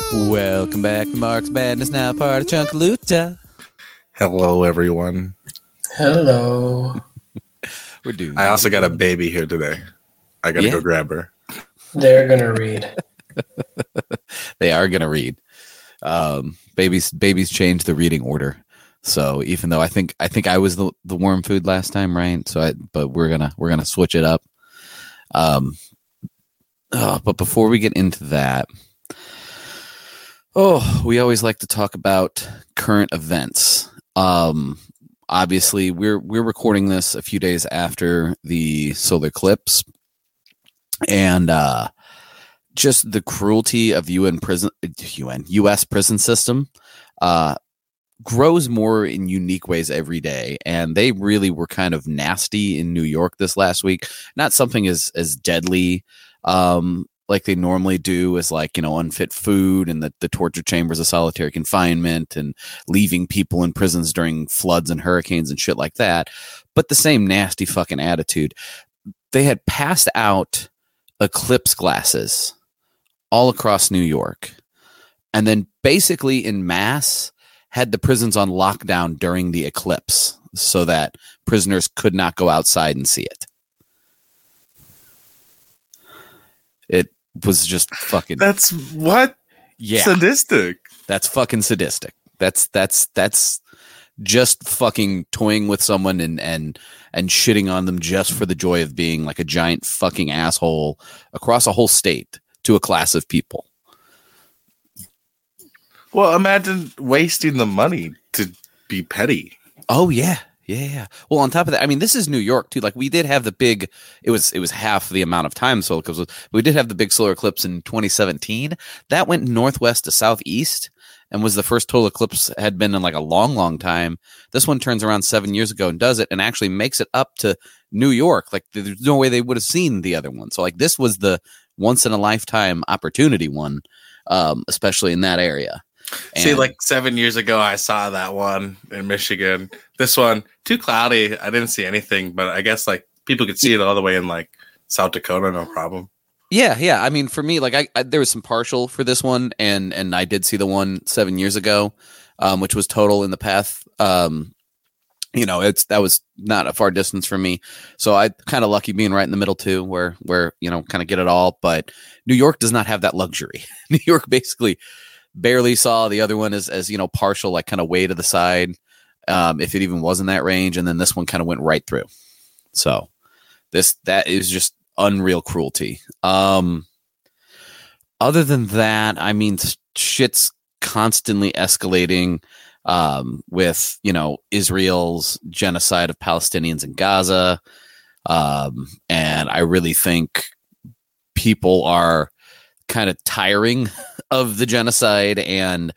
Welcome back to Mark's Madness, now part of Chunkaluta. Hello, everyone. Hello. We're doing. I also got a baby here today. I gotta go grab her. They're gonna read. They are gonna read. Babies change the reading order. So even though I think I was the worm food last time, right? But we're gonna switch it up. But before we get into that, we always like to talk about current events. Obviously, we're recording this a few days after the solar eclipse, and just the cruelty of U.S. prison system grows more in unique ways every day, and they really were kind of nasty in New York this last week. Not something as deadly like they normally do, as like, unfit food and the torture chambers of solitary confinement and leaving people in prisons during floods and hurricanes and shit like that. But the same nasty fucking attitude. They had passed out eclipse glasses all across New York, and then basically in mass had the prisons on lockdown during the eclipse so that prisoners could not go outside and see it. It was just fucking. That's what? Yeah. Sadistic. That's fucking sadistic. That's just fucking toying with someone and shitting on them just for the joy of being like a giant fucking asshole across a whole state to a class of people. Well, imagine wasting the money to be petty. Oh yeah. Yeah. Well, on top of that, I mean, this is New York too. Like, we did have the big. It was half the amount of time solar eclipse. We did have the big solar eclipse in 2017. That went northwest to southeast, and was the first total eclipse had been in like a long, long time. This one turns around 7 years ago and does it, and actually makes it up to New York. Like, there's no way they would have seen the other one. So, like, this was the once in a lifetime opportunity one, especially in that area. See, like 7 years ago, I saw that one in Michigan. This one, too cloudy. I didn't see anything, but I guess like people could see it all the way in like South Dakota, no problem. Yeah. I mean, for me, like I there was some partial for this one, and I did see the one 7 years ago, which was total in the path. That was not a far distance from me, so I kind of lucky being right in the middle too, where kind of get it all. But New York does not have that luxury. New York basically barely saw the other one as partial, like kind of way to the side, if it even was in that range, and then this one kind of went right through. So that is just unreal cruelty. Other than that, I mean, shit's constantly escalating with Israel's genocide of Palestinians in Gaza, and I really think people are kind of tiring of the genocide, and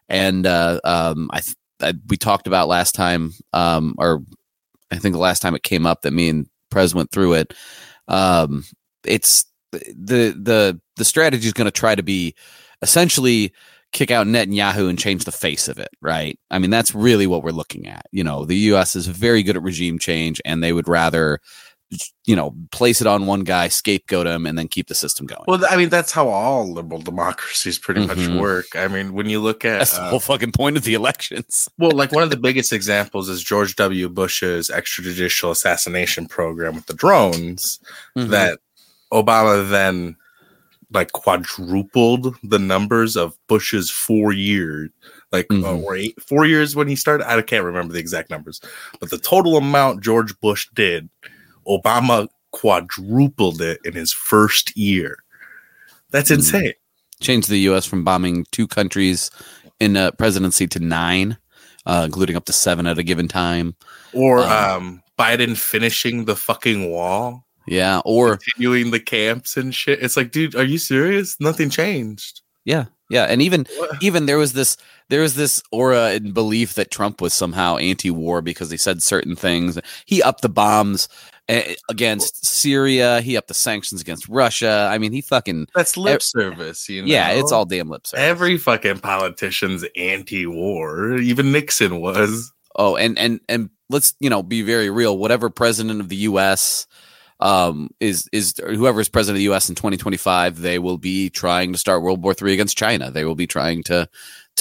we talked about last time, or I think the last time it came up that me and Prez went through it. It's the strategy is going to try to be essentially kick out Netanyahu and change the face of it, right? I mean, that's really what we're looking at. The U.S. is very good at regime change, and they would rather place it on one guy, scapegoat him, and then keep the system going. Well, I mean, that's how all liberal democracies pretty much work. I mean, when you look at... That's the whole fucking point of the elections. Well, like one of the biggest examples is George W. Bush's extrajudicial assassination program with the drones that Obama then like quadrupled the numbers of Bush's 4 years. Like, or 4 years when he started. I can't remember the exact numbers. But the total amount George Bush did, Obama quadrupled it in his first year. That's insane. Changed the U.S. from bombing 2 countries in a presidency to 9, including up to 7 at a given time. Or Biden finishing the fucking wall. Yeah, or continuing the camps and shit. It's like, dude, are you serious? Nothing changed. Yeah, and even there was this aura and belief that Trump was somehow anti-war because he said certain things. He upped the bombs against Syria. He upped the sanctions against Russia. I mean, that's lip service. Yeah, it's all damn lip service. Every fucking politician's anti-war. Even Nixon was. Oh, and let's be very real. Whatever president of the U.S. is whoever's president of the U.S. in 2025, they will be trying to start World War III against China. They will be trying to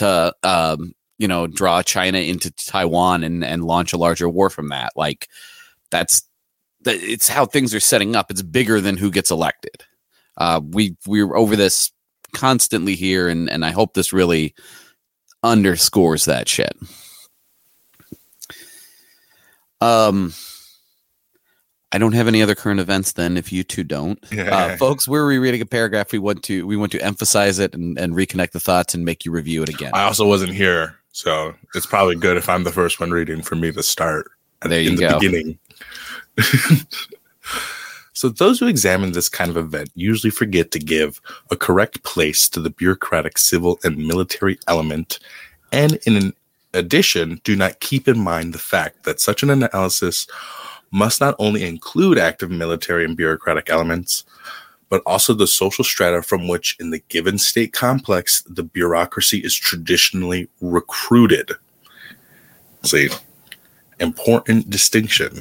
draw China into Taiwan and launch a larger war from that. Like it's how things are setting up. It's bigger than who gets elected. We're over this constantly here, and I hope this really underscores that shit. I don't have any other current events then, if you two don't. Folks, we're rereading a paragraph. We want to emphasize it and reconnect the thoughts and make you review it again. I also wasn't here, so it's probably good if I'm the first one reading for me to start there you go. Beginning. So those who examine this kind of event usually forget to give a correct place to the bureaucratic, civil, and military element, and in addition, do not keep in mind the fact that such an analysis must not only include active military and bureaucratic elements, but also the social strata from which in the given state complex the bureaucracy is traditionally recruited. See, important distinction.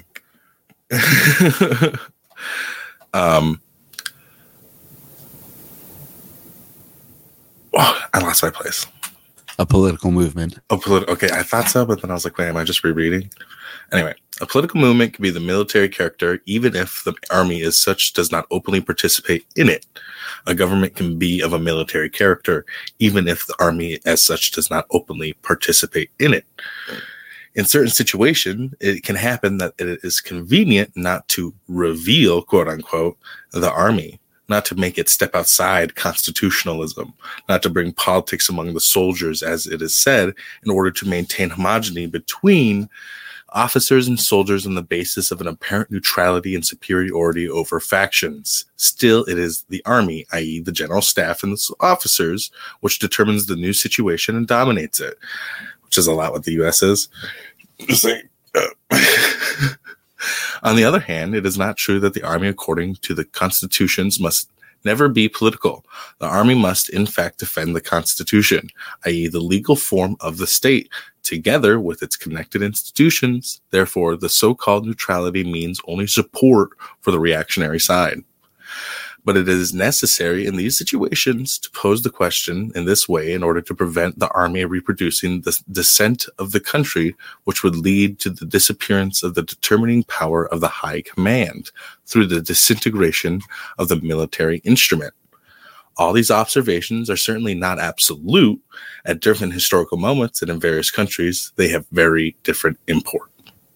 I lost my place. A political movement. Okay, I thought so, but then I was like, wait, am I just rereading? Anyway, a political movement can be the military character, even if the army as such does not openly participate in it. A government can be of a military character, even if the army as such does not openly participate in it. In certain situations, it can happen that it is convenient not to reveal, quote unquote, the army, not to make it step outside constitutionalism, not to bring politics among the soldiers, as it is said, in order to maintain homogeneity between officers and soldiers on the basis of an apparent neutrality and superiority over factions. Still, it is the army, i.e. the general staff and the officers, which determines the new situation and dominates it, which is a lot what the U.S. is. On the other hand, it is not true that the army, according to the constitutions, must never be political. The army must, in fact, defend the Constitution, i.e. the legal form of the state, together with its connected institutions. Therefore, the so-called neutrality means only support for the reactionary side. But it is necessary in these situations to pose the question in this way in order to prevent the army reproducing the dissent of the country, which would lead to the disappearance of the determining power of the high command through the disintegration of the military instrument. All these observations are certainly not absolute. At different historical moments and in various countries, they have very different import.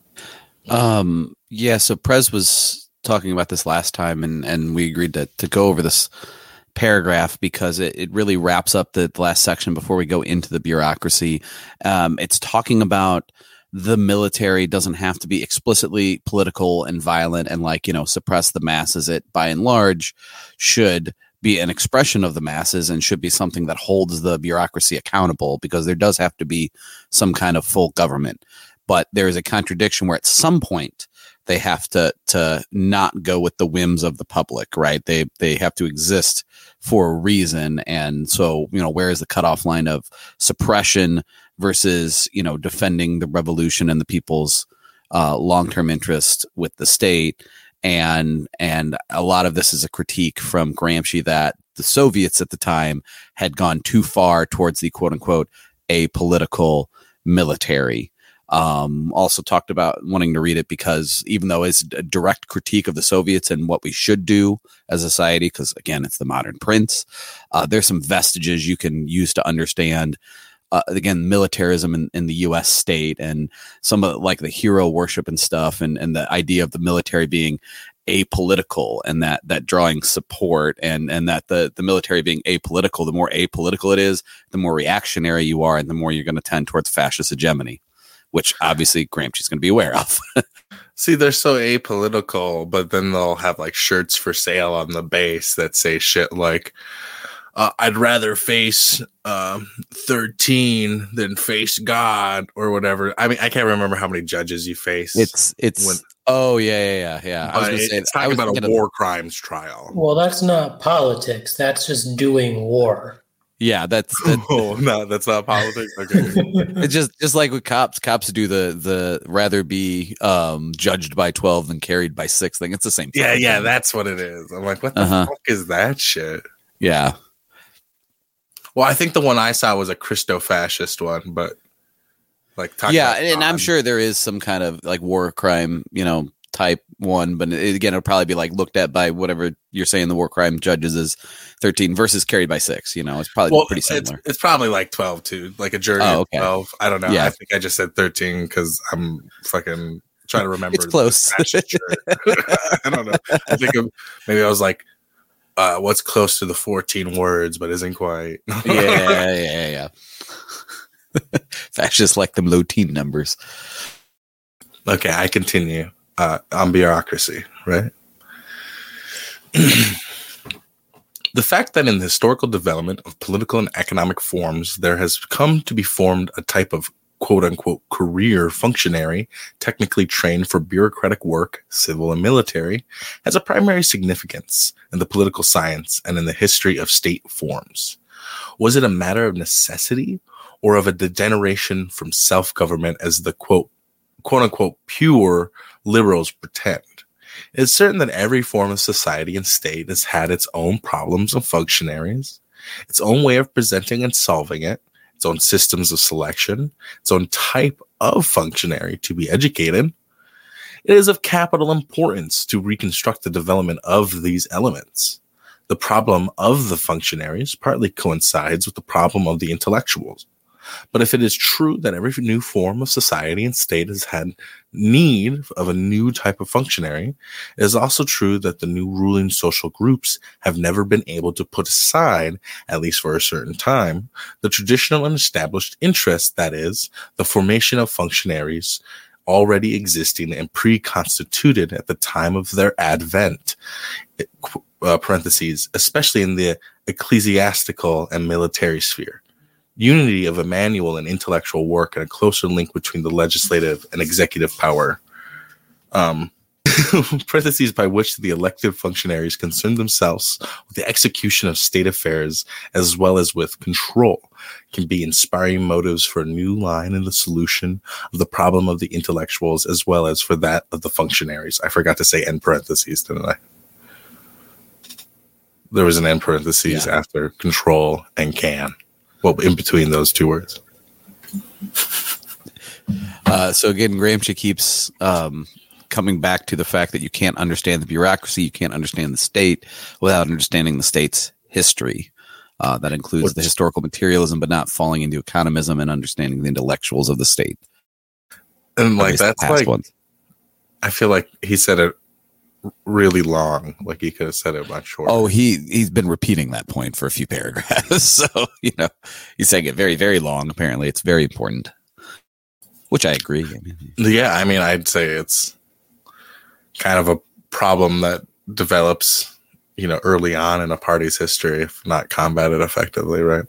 So Prez was talking about this last time, and we agreed to go over this paragraph because it really wraps up the last section before we go into the bureaucracy. It's talking about the military doesn't have to be explicitly political and violent and suppress the masses. It by and large should be an expression of the masses and should be something that holds the bureaucracy accountable, because there does have to be some kind of full government. But there is a contradiction where at some point they have to not go with the whims of the public, right? They have to exist for a reason. And so, where is the cutoff line of suppression versus, defending the revolution and the people's long-term interest with the state? And a lot of this is a critique from Gramsci that the Soviets at the time had gone too far towards the quote unquote apolitical military. Also talked about wanting to read it because even though it's a direct critique of the Soviets and what we should do as a society, because again, it's the modern prince, there's some vestiges you can use to understand, again, militarism in the U.S. state and some of the hero worship and stuff and the idea of the military being apolitical and that drawing support and that the military being apolitical, the more apolitical it is, the more reactionary you are and the more you're going to tend towards fascist hegemony, which obviously Gramsci's going to be aware of. See, they're so apolitical, but then they'll have shirts for sale on the base that say shit like, I'd rather face 13 than face God or whatever. I mean, I can't remember how many judges you face. It's oh yeah. I was going to say it's talking about a war crimes trial. Well, that's not politics. That's just doing war. Yeah, that's Oh no, that's not politics. Okay. it's just like with cops. Cops do the rather be judged by 12 than carried by 6 thing. It's the same thing. Yeah, that's what it is. I'm like, what the fuck is that shit? Yeah. Well, I think the one I saw was a Christo-fascist one, but like, and I'm sure there is some kind of like war crime, type one, but again, it'll probably be like looked at by whatever you're saying the war crime judges is 13 versus carried by 6. It's probably pretty similar. It's probably like 12 too, like a jury of 12. I don't know. Yeah. I think I just said 13 because I'm fucking trying to remember. It's close. I don't know. I think maybe I was like, what's close to the 14 words, but isn't quite. Yeah. Fascists like them low teen numbers. Okay, I continue. On bureaucracy, right? The fact that in the historical development of political and economic forms, there has come to be formed a type of quote-unquote career functionary, technically trained for bureaucratic work, civil and military, has a primary significance in the political science and in the history of state forms. Was it a matter of necessity or of a degeneration from self-government as the quote-unquote pure liberals pretend? It is certain that every form of society and state has had its own problems and functionaries, its own way of presenting and solving it, its own systems of selection, its own type of functionary to be educated. It is of capital importance to reconstruct the development of these elements. The problem of the functionaries partly coincides with the problem of the intellectuals. But if it is true that every new form of society and state has had need of a new type of functionary, it is also true that the new ruling social groups have never been able to put aside, at least for a certain time, the traditional and established interest, that is, the formation of functionaries already existing and pre-constituted at the time of their advent, parentheses, especially in the ecclesiastical and military sphere. Unity of a manual and intellectual work and a closer link between the legislative and executive power. Parentheses by which the elected functionaries concern themselves with the execution of state affairs as well as with control can be inspiring motives for a new line in the solution of the problem of the intellectuals as well as for that of the functionaries. I forgot to say end parentheses, didn't I? There was an end parentheses after control and can. Well, in between those two words. So again, Gramsci keeps coming back to the fact that you can't understand the bureaucracy, you can't understand the state without understanding the state's history. That includes the historical materialism, but not falling into economism and understanding the intellectuals of the state. And like that's like, I feel like he said it really long. Like he could have said it much shorter. Oh, he's been repeating that point for a few paragraphs. So, he's saying it very, very long. Apparently it's very important, which I agree. Yeah. I mean, I'd say it's kind of a problem that develops, early on in a party's history, if not combated effectively. Right.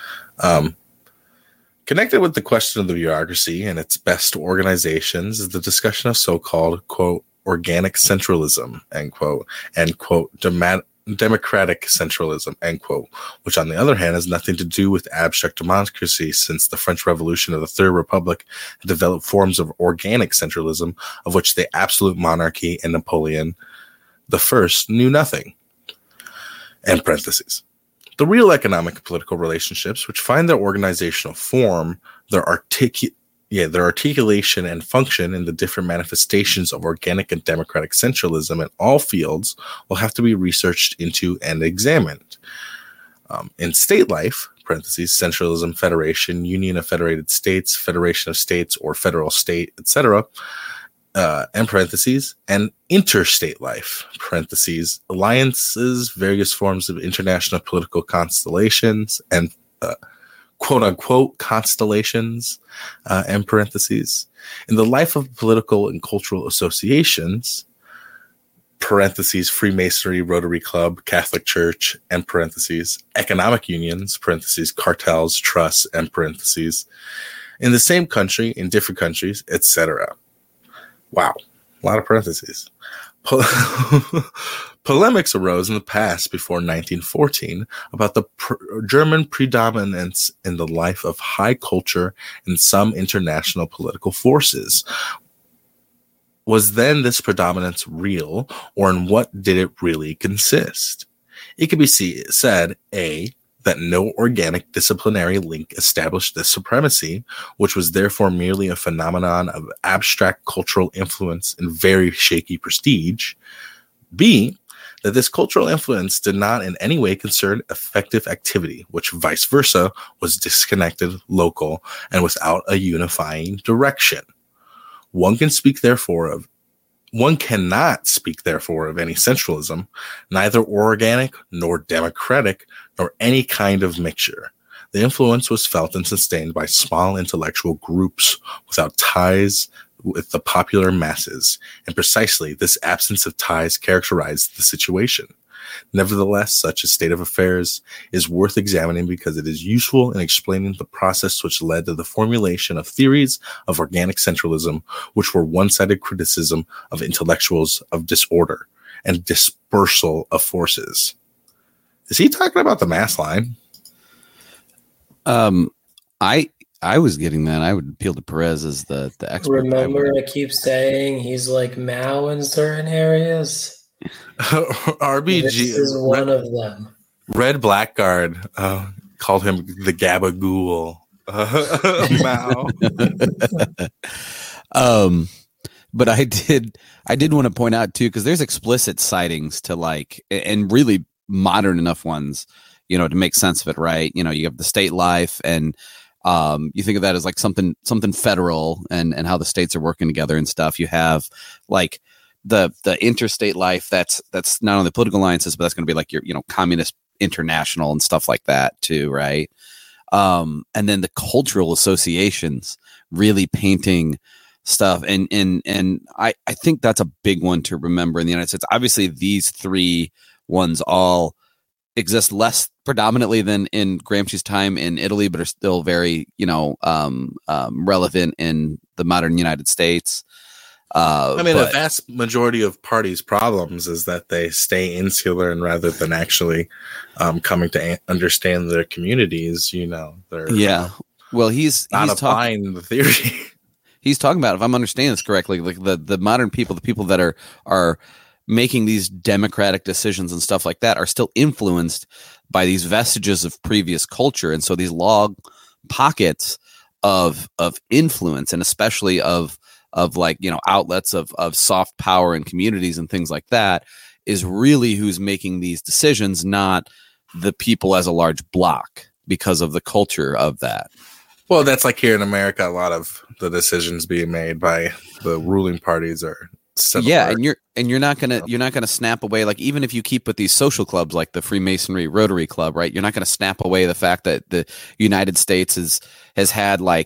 Connected with the question of the bureaucracy and its best organizations is the discussion of so-called, quote, organic centralism, end quote, and quote, democratic centralism, end quote, which on the other hand has nothing to do with abstract democracy, since the French Revolution of the Third Republic developed forms of organic centralism of which the absolute monarchy and Napoleon I knew nothing. End parentheses. The real economic and political relationships, which find their organizational form, their articulation and function in the different manifestations of organic and democratic centralism in all fields, will have to be researched into and examined. In state life, parentheses, centralism, federation, union of federated states, federation of states, or federal state, etc., and parentheses, and interstate life, parentheses, alliances, various forms of international political constellations, and quote-unquote constellations, end parentheses. In the life of political and cultural associations, parentheses, Freemasonry, Rotary Club, Catholic Church, end parentheses, economic unions, parentheses, cartels, trusts, end parentheses, in the same country, in different countries, etc. Wow. A lot of parentheses. Polemics arose in the past before 1914 about the German predominance in the life of high culture and some international political forces. Was then this predominance real, or in what did it really consist? It could be said, A, that no organic disciplinary link established this supremacy, which was therefore merely a phenomenon of abstract cultural influence and very shaky prestige. B, that this cultural influence did not in any way concern effective activity, which vice versa was disconnected, local, and without a unifying direction. One cannot speak therefore of any centralism, neither organic nor democratic, nor any kind of mixture. The influence was felt and sustained by small intellectual groups without ties with the popular masses, and precisely this absence of ties characterized the situation. Nevertheless, such a state of affairs is worth examining because it is useful in explaining the process which led to the formulation of theories of organic centralism, which were one-sided criticism of intellectuals of disorder and dispersal of forces. Is he talking about the mass line? I was getting that. I would appeal to Perez as the expert. Remember, I keep saying he's like Mao in certain areas. RBG This is one of them. Red Blackguard called him the Gabagool. Mao. But I did want to point out too, because there's explicit sightings to like, and really modern enough ones, to make sense of it, right? You have the state life, and you think of that as like something federal, and how the states are working together and stuff. You have like the interstate life that's not only political alliances, but that's going to be like your communist international and stuff like that too, right? And then the cultural associations really painting stuff, and I think that's a big one to remember in the United States. Obviously, these three ones all exist less predominantly than in Gramsci's time in Italy, but are still very relevant in the modern United States. The vast majority of parties' problems is that they stay insular, and rather than actually coming to understand their communities, they're Well, he's applying the theory. He's talking about, if I'm understanding this correctly, like the modern people, the people that are making these democratic decisions and stuff like that, are still influenced by these vestiges of previous culture, and so these log pockets of influence, and especially of like outlets of soft power and communities and things like that, is really who's making these decisions, not the people as a large block, because of the culture of that. Well, that's like here in America, a lot of the decisions being made by the ruling parties are similar. Yeah, and you're not gonna snap away, like, even if you keep with these social clubs like the Freemasonry Rotary Club, right? You're not gonna snap away the fact that the United States has had like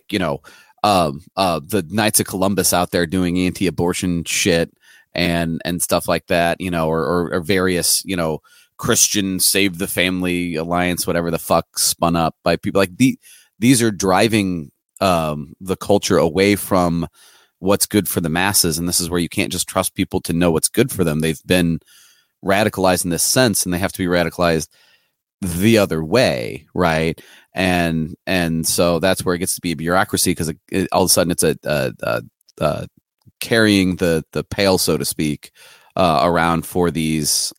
the Knights of Columbus out there doing anti-abortion shit and stuff like that, or various Christian Save the Family Alliance, whatever the fuck, spun up by people like these are driving the culture away from what's good for the masses, and this is where you can't just trust people to know what's good for them. They've been radicalized in this sense, and they have to be radicalized the other way, right? And so that's where it gets to be a bureaucracy, because all of a sudden it's a carrying the pail, so to speak, around for these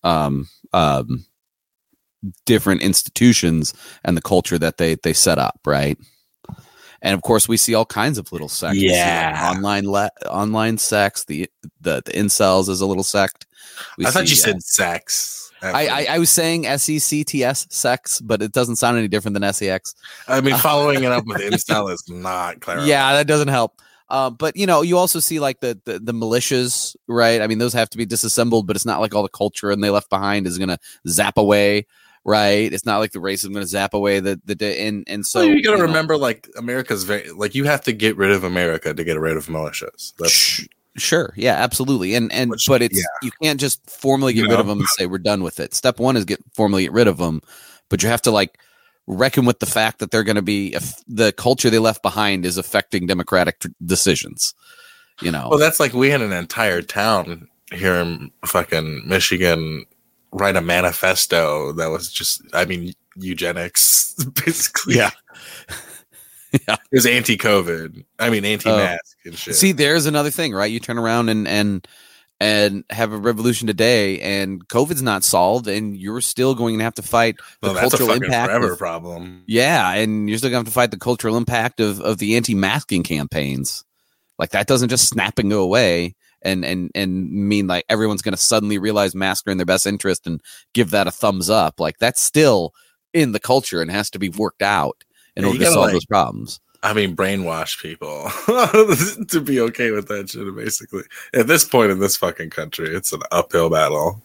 different institutions and the culture that they set up, right? And of course, we see all kinds of little sects. Yeah, online sects. The incels is a little sect. I thought you said sex. I was saying SECTS, sex, but it doesn't sound any different than SEX. I mean, following it up with incel is not clear. Yeah, that doesn't help. But you also see like the militias, right? I mean, those have to be disassembled, but it's not like all the culture and they left behind is going to zap away. Right, it's not like the race is going to zap away the and so you got to remember, like, America's very, like, you have to get rid of America to get rid of militias. Sure, yeah, absolutely, but it's you can't just formally get rid of them and say we're done with it. Step one is formally get rid of them, but you have to like reckon with the fact that they're going to be, if the culture they left behind is affecting democratic decisions. Well, that's like we had an entire town here in fucking Michigan write a manifesto that was just, eugenics, basically. Yeah. Yeah. It was anti-COVID. Anti-mask and shit. See, there's another thing, right? You turn around and have a revolution today, and COVID's not solved, and you're still going to have to fight the cultural impact. Forever problem. Yeah, and you're still going to have to fight the cultural impact of the anti-masking campaigns. Like, that doesn't just snap and go away and mean like everyone's going to suddenly realize masks are in their best interest and give that a thumbs up. Like, that's still in the culture and has to be worked out in order to solve those problems. Brainwash people to be okay with that shit, basically. At this point in this fucking country, it's an uphill battle.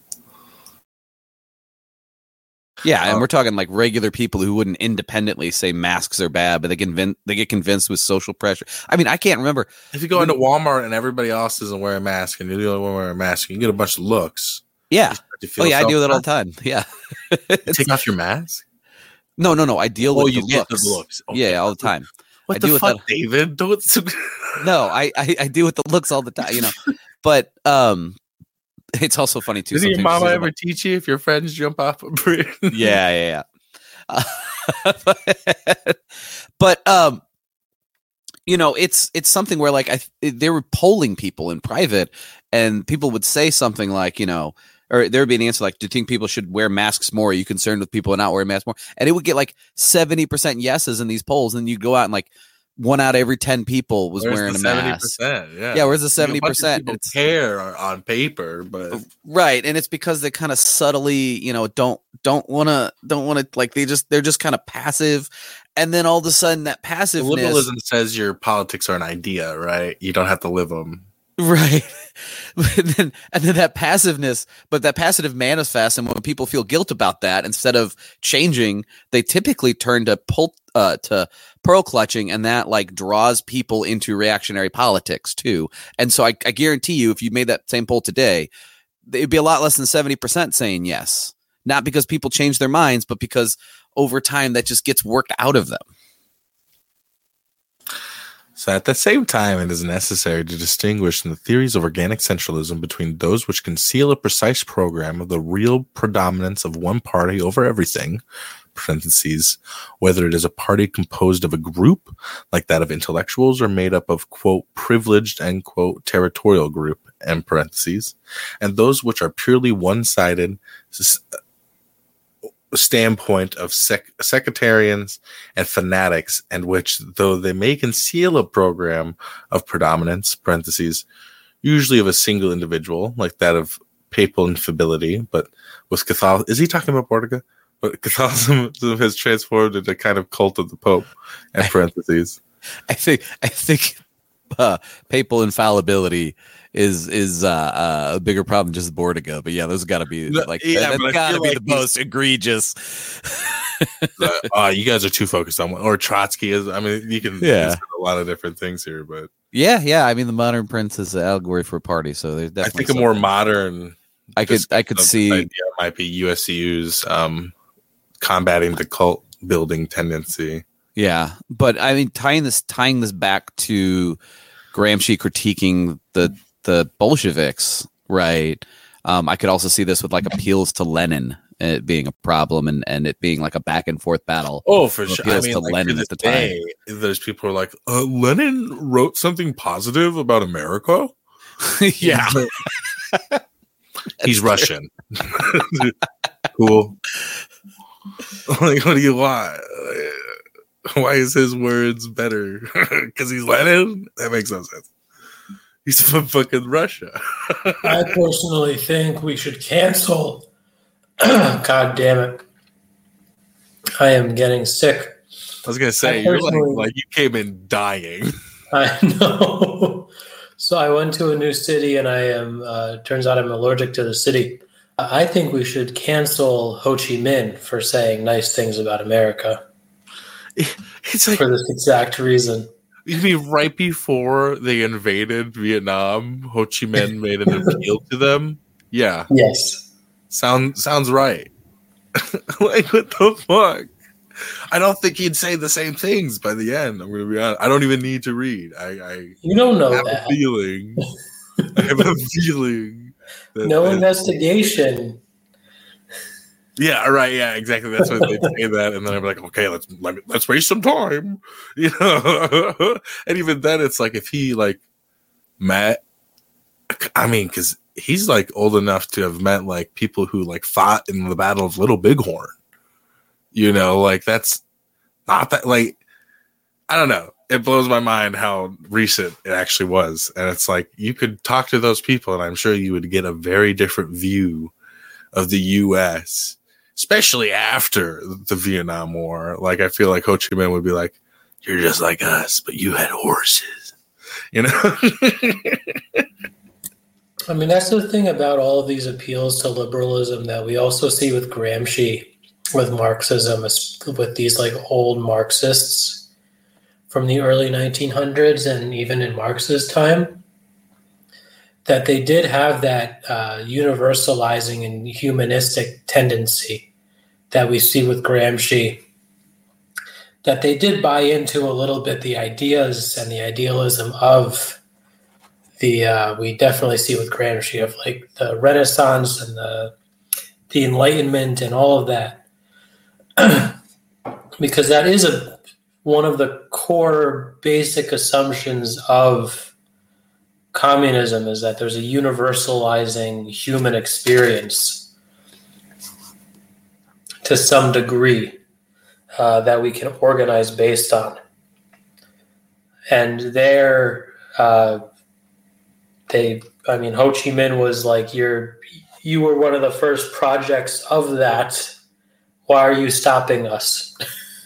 Yeah, and we're talking like regular people who wouldn't independently say masks are bad, but they get convinced with social pressure. I can't remember. If you go into Walmart and everybody else isn't wearing a mask and you're the only one wearing a mask, you can get a bunch of looks. Yeah. I do that all the time. Yeah. Take off your mask? No. I deal with the looks. Okay. Yeah, all the time. What the fuck, David? No, I deal with the looks all the time, But it's also funny too. Did your mama ever teach you if your friends jump off a bridge? Yeah. But it's something where like they were polling people in private, and people would say something like, or there would be an answer like, do you think people should wear masks more? Are you concerned with people not wearing masks more? And it would get like 70% yeses in these polls. And you go out and like 1 out of every 10 people was wearing a mask. 70%, yeah. Where's the 70%? People care on paper, but right. And it's because they kind of subtly, don't want to like, they're just kind of passive. And then all of a sudden that passiveness. Liberalism says your politics are an idea, right? You don't have to live them. Right. and then that passiveness, but that passive manifests, and when people feel guilt about that, instead of changing, they typically turn to pearl clutching, and that like draws people into reactionary politics too. And so I guarantee you, if you made that same poll today, it'd be a lot less than 70% saying yes. Not because people change their minds, but because over time that just gets worked out of them. So at the same time, it is necessary to distinguish in the theories of organic centralism between those which conceal a precise program of the real predominance of one party over everything, parentheses, whether it is a party composed of a group, like that of intellectuals, or made up of, quote, privileged, end quote, territorial group, end parentheses, and those which are purely one-sided, standpoint of sectarians and fanatics, and which, though they may conceal a program of predominance, parentheses, usually of a single individual, like that of papal infallibility, but with Catholicism, is he talking about Bordiga? But Catholicism has transformed into a kind of cult of the Pope, and parentheses. I think papal infallibility is a bigger problem than just Bordiga, but yeah, those got to be like that's got to be like the most egregious. You guys are too focused on or Trotsky is. You can a lot of different things here, but yeah. The Modern Prince is an allegory for a party, so there's definitely. I think a more modern. I could see idea might be USCU's combating the cult building tendency. Yeah, but tying this back to Gramsci critiquing the Bolsheviks, right? I could also see this with like appeals to Lenin being a problem and it being like a back and forth battle. Oh, for sure. Appeals to Lenin at the time. There's people who are like, Lenin wrote something positive about America. Yeah, he's Russian. Cool. Like, what do you want? Why is his words better? Because he's Lenin? That makes no sense. He's from fucking Russia. I personally think we should cancel. God damn it. I am getting sick. I was going to say, you're like you came in dying. I know. So I went to a new city and I am, turns out I'm allergic to the city. I think we should cancel Ho Chi Minh for saying nice things about America. It's like, for this exact reason. You mean right before they invaded Vietnam, Ho Chi Minh made an appeal to them? Yeah. Yes. Sounds right. Like, what the fuck? I don't think he'd say the same things by the end. I'm going to be honest. I don't even need to read. You don't know have that. a feeling. I have a feeling. No investigation. Yeah, right. Yeah, exactly. That's why they'd say that, and then I'd be like, okay, let's waste some time, you know. And even then, it's like if he like met, I mean, because he's like old enough to have met like people who like fought in the Battle of Little Bighorn, you know, like that's not that like I don't know. It blows my mind how recent it actually was, and it's like you could talk to those people, and I'm sure you would get a very different view of the U.S., especially after the Vietnam War. Like, I feel like Ho Chi Minh would be like, "You're just like us, but you had horses," you know. I mean, that's the thing about all of these appeals to liberalism that we also see with Gramsci, with Marxism, with these like old Marxists from the early 1900s and even in Marx's time, that they did have that universalizing and humanistic tendency that we see with Gramsci, that they did buy into a little bit the ideas and the idealism of the, we definitely see with Gramsci of like the Renaissance and the Enlightenment and all of that. Because that is one of the core basic assumptions of communism, is that there's a universalizing human experience to some degree that we can organize based on. And there, Ho Chi Minh was like, you were one of the first projects of that. Why are you stopping us?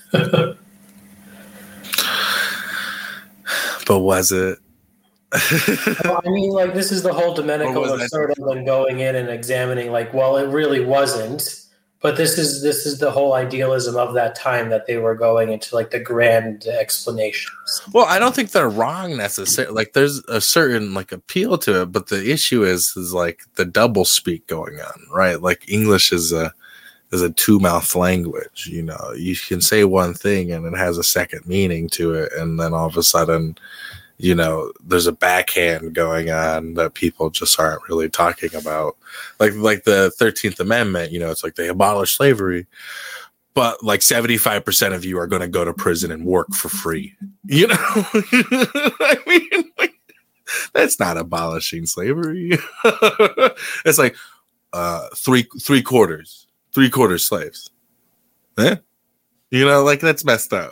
But was it? Well, I mean, like, this is the whole Domenico Lacerda and going in and examining, like, well, it really wasn't. But this is the whole idealism of that time, that they were going into like the grand explanations. Well, I don't think they're wrong necessarily. Like, there's a certain like appeal to it, but the issue is like the double speak going on, right? Like, English is a two-mouth language. You know, you can say one thing and it has a second meaning to it, and then all of a sudden, you know, there's a backhand going on that people just aren't really talking about. Like the 13th Amendment, you know, it's like they abolished slavery, but like 75% of you are going to go to prison and work for free. You know, I mean, like, that's not abolishing slavery. It's like three quarters slaves. Eh? You know, like, that's messed up.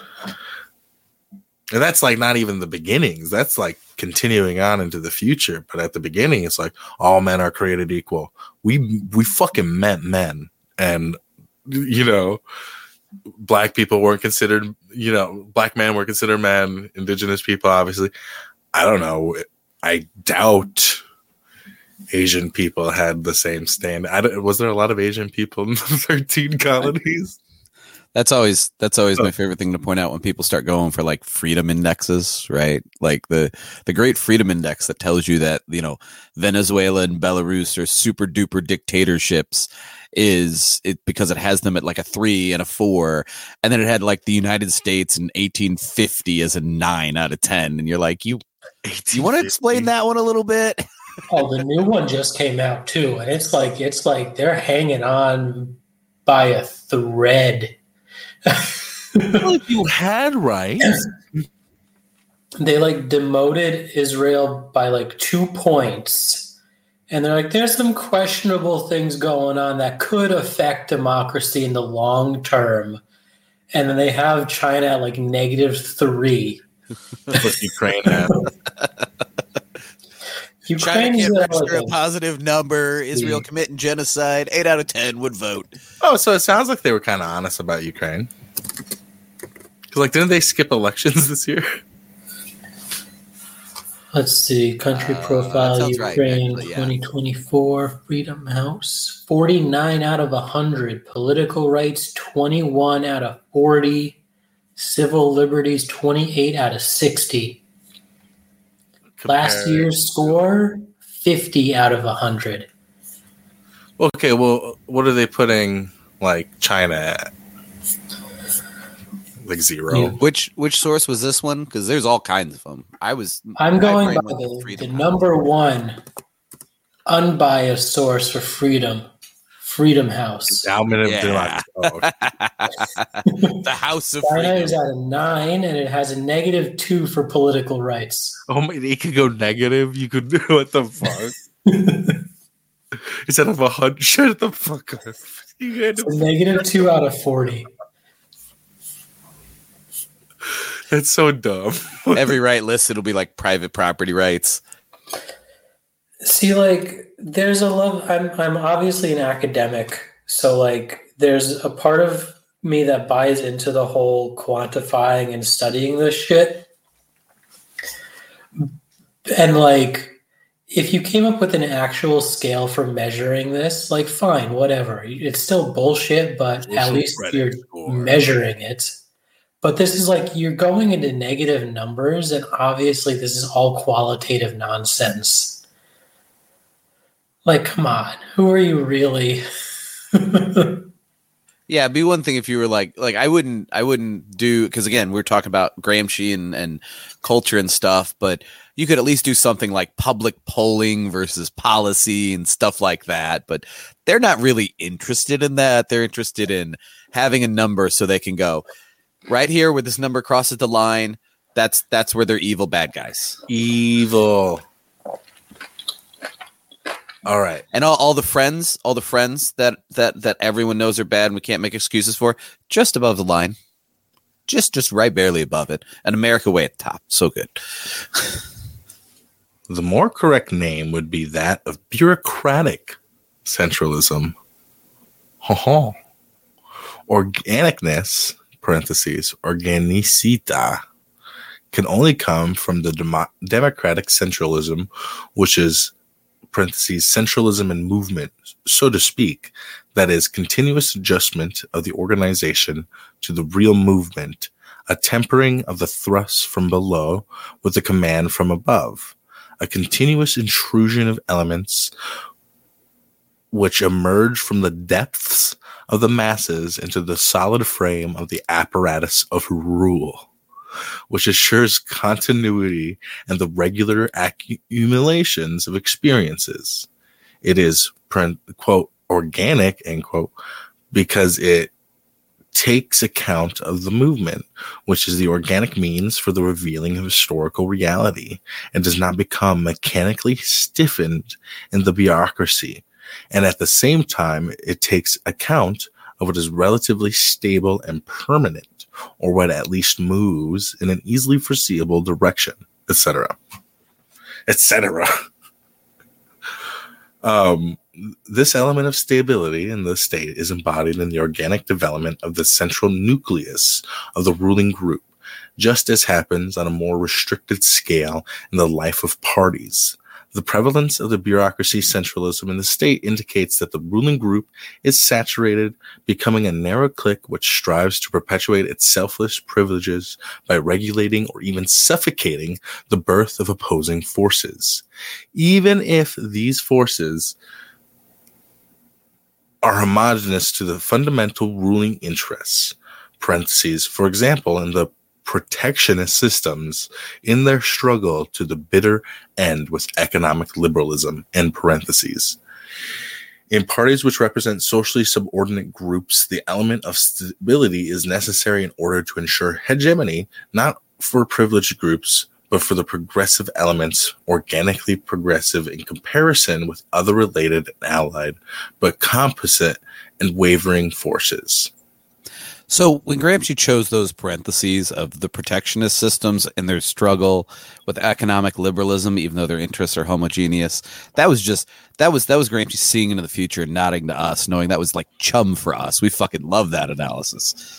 And that's like not even the beginnings. That's like continuing on into the future. But at the beginning, it's like all men are created equal. We fucking meant men. And, you know, black people weren't considered, you know, black men were considered men. Indigenous people, obviously. I don't know. I doubt Asian people had the same stand. Was there a lot of Asian people in the 13 colonies? That's always my favorite thing to point out when people start going for like freedom indexes, right? Like the Great Freedom Index that tells you that, you know, Venezuela and Belarus are super duper dictatorships, is it because it has them at like a 3 and a 4, and then it had like the United States in 1850 as a 9 out of 10, and you're like, you want to explain that one a little bit? Oh, the new one just came out too, and it's like they're hanging on by a thread. Well, if you had rights, they like demoted Israel by like 2 points, and they're like, there's some questionable things going on that could affect democracy in the long term, and then they have China at like -3. what Ukraine had. China can't register a positive number. Israel committing genocide. 8 out of 10 would vote. Oh, so it sounds like they were kind of honest about Ukraine. Because, like, didn't they skip elections this year? Let's see. Country profile, Ukraine, right, 2024. Freedom House, 49 out of 100. Political rights, 21 out of 40. Civil liberties, 28 out of 60. Last year's score, 50 out of 100. Okay, well, what are they putting, like, China at? like 0. Yeah. Which source was this one? Because there's all kinds of them. I'm going by the number one unbiased source for Freedom House. Endowment of Yeah. democracy. The House of China is Freedom. at a 9, and it has a -2 for political rights. Oh my! It could go negative. You could do what the fuck? Instead of 100, shut the fuck up. You had It's a -2 out of 40. That's so dumb. Every right listed will be like private property rights. See, like, there's a love. I'm obviously an academic, so like, there's a part of me that buys into the whole quantifying and studying this shit. And like, if you came up with an actual scale for measuring this, like, fine, whatever. It's still bullshit, but at least you're measuring it. But this is like, you're going into negative numbers, and obviously this is all qualitative nonsense. Like, come on, who are you really? Yeah, it'd be one thing if you were like I wouldn't do, because again, we're talking about Gramsci and culture and stuff, but you could at least do something like public polling versus policy and stuff like that. But they're not really interested in that. They're interested in having a number so they can go right here where this number crosses the line. That's where they're evil bad guys. Evil. All right. And all the friends that everyone knows are bad and we can't make excuses for, just above the line. Just right barely above it. And America way at the top. So good. The more correct name would be that of bureaucratic centralism. Organicness, parentheses, organicita, can only come from the democratic centralism, which is, parentheses, centralism and movement, so to speak, that is, continuous adjustment of the organization to the real movement, a tempering of the thrusts from below with the command from above, a continuous intrusion of elements which emerge from the depths of the masses into the solid frame of the apparatus of rule, which assures continuity and the regular accumulations of experiences. It is, quote, organic, end quote, because it takes account of the movement, which is the organic means for the revealing of historical reality, and does not become mechanically stiffened in the bureaucracy. And at the same time, it takes account of what is relatively stable and permanent, or what at least moves in an easily foreseeable direction, etc. etc. This element of stability in the state is embodied in the organic development of the central nucleus of the ruling group, just as happens on a more restricted scale in the life of parties. The prevalence of the bureaucracy centralism in the state indicates that the ruling group is saturated, becoming a narrow clique which strives to perpetuate its selfless privileges by regulating or even suffocating the birth of opposing forces. Even if these forces are homogeneous to the fundamental ruling interests, parentheses, for example, in the protectionist systems in their struggle to the bitter end with economic liberalism, end parentheses. In parties which represent socially subordinate groups, the element of stability is necessary in order to ensure hegemony, not for privileged groups, but for the progressive elements, organically progressive in comparison with other related and allied, but composite and wavering forces. So when Gramsci chose those parentheses of the protectionist systems and their struggle with economic liberalism, even though their interests are homogeneous, that was Gramsci seeing into the future and nodding to us, knowing that was like chum for us. We fucking love that analysis.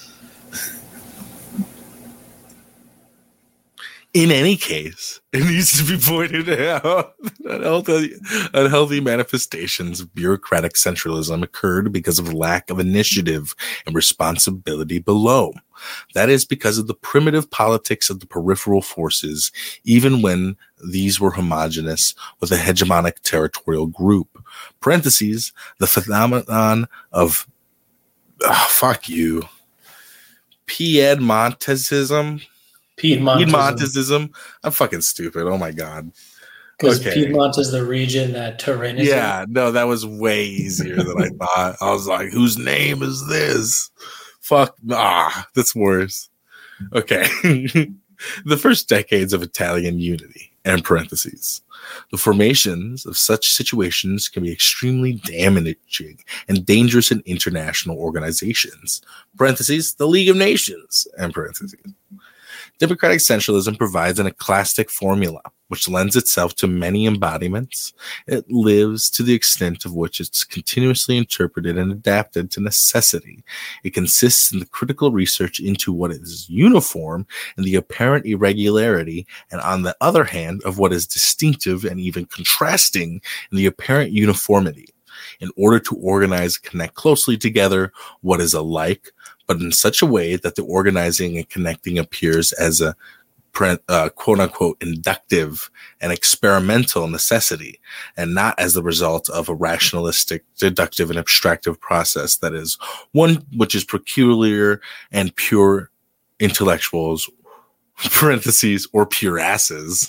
In any case, it needs to be pointed out that unhealthy manifestations of bureaucratic centralism occurred because of lack of initiative and responsibility below. That is because of the primitive politics of the peripheral forces, even when these were homogeneous with a hegemonic territorial group. Parentheses, the phenomenon of fuck you. Piedmontism. Piedmontism. I'm fucking stupid. Oh my god. Because Piedmont is the region that Turin is in. Yeah, no, that was way easier than I thought. I was like, whose name is this? Fuck. That's worse. Okay. The first decades of Italian unity, and parentheses. The formations of such situations can be extremely damaging and dangerous in international organizations. Parentheses, the League of Nations, and parentheses. Democratic centralism provides an eclectic formula, which lends itself to many embodiments. It lives to the extent of which it's continuously interpreted and adapted to necessity. It consists in the critical research into what is uniform and the apparent irregularity, and on the other hand, of what is distinctive and even contrasting in the apparent uniformity, in order to organize and connect closely together what is alike, but in such a way that the organizing and connecting appears as a quote-unquote inductive and experimental necessity, and not as the result of a rationalistic, deductive, and abstractive process that is one which is peculiar and pure intellectuals, parentheses, or pure asses.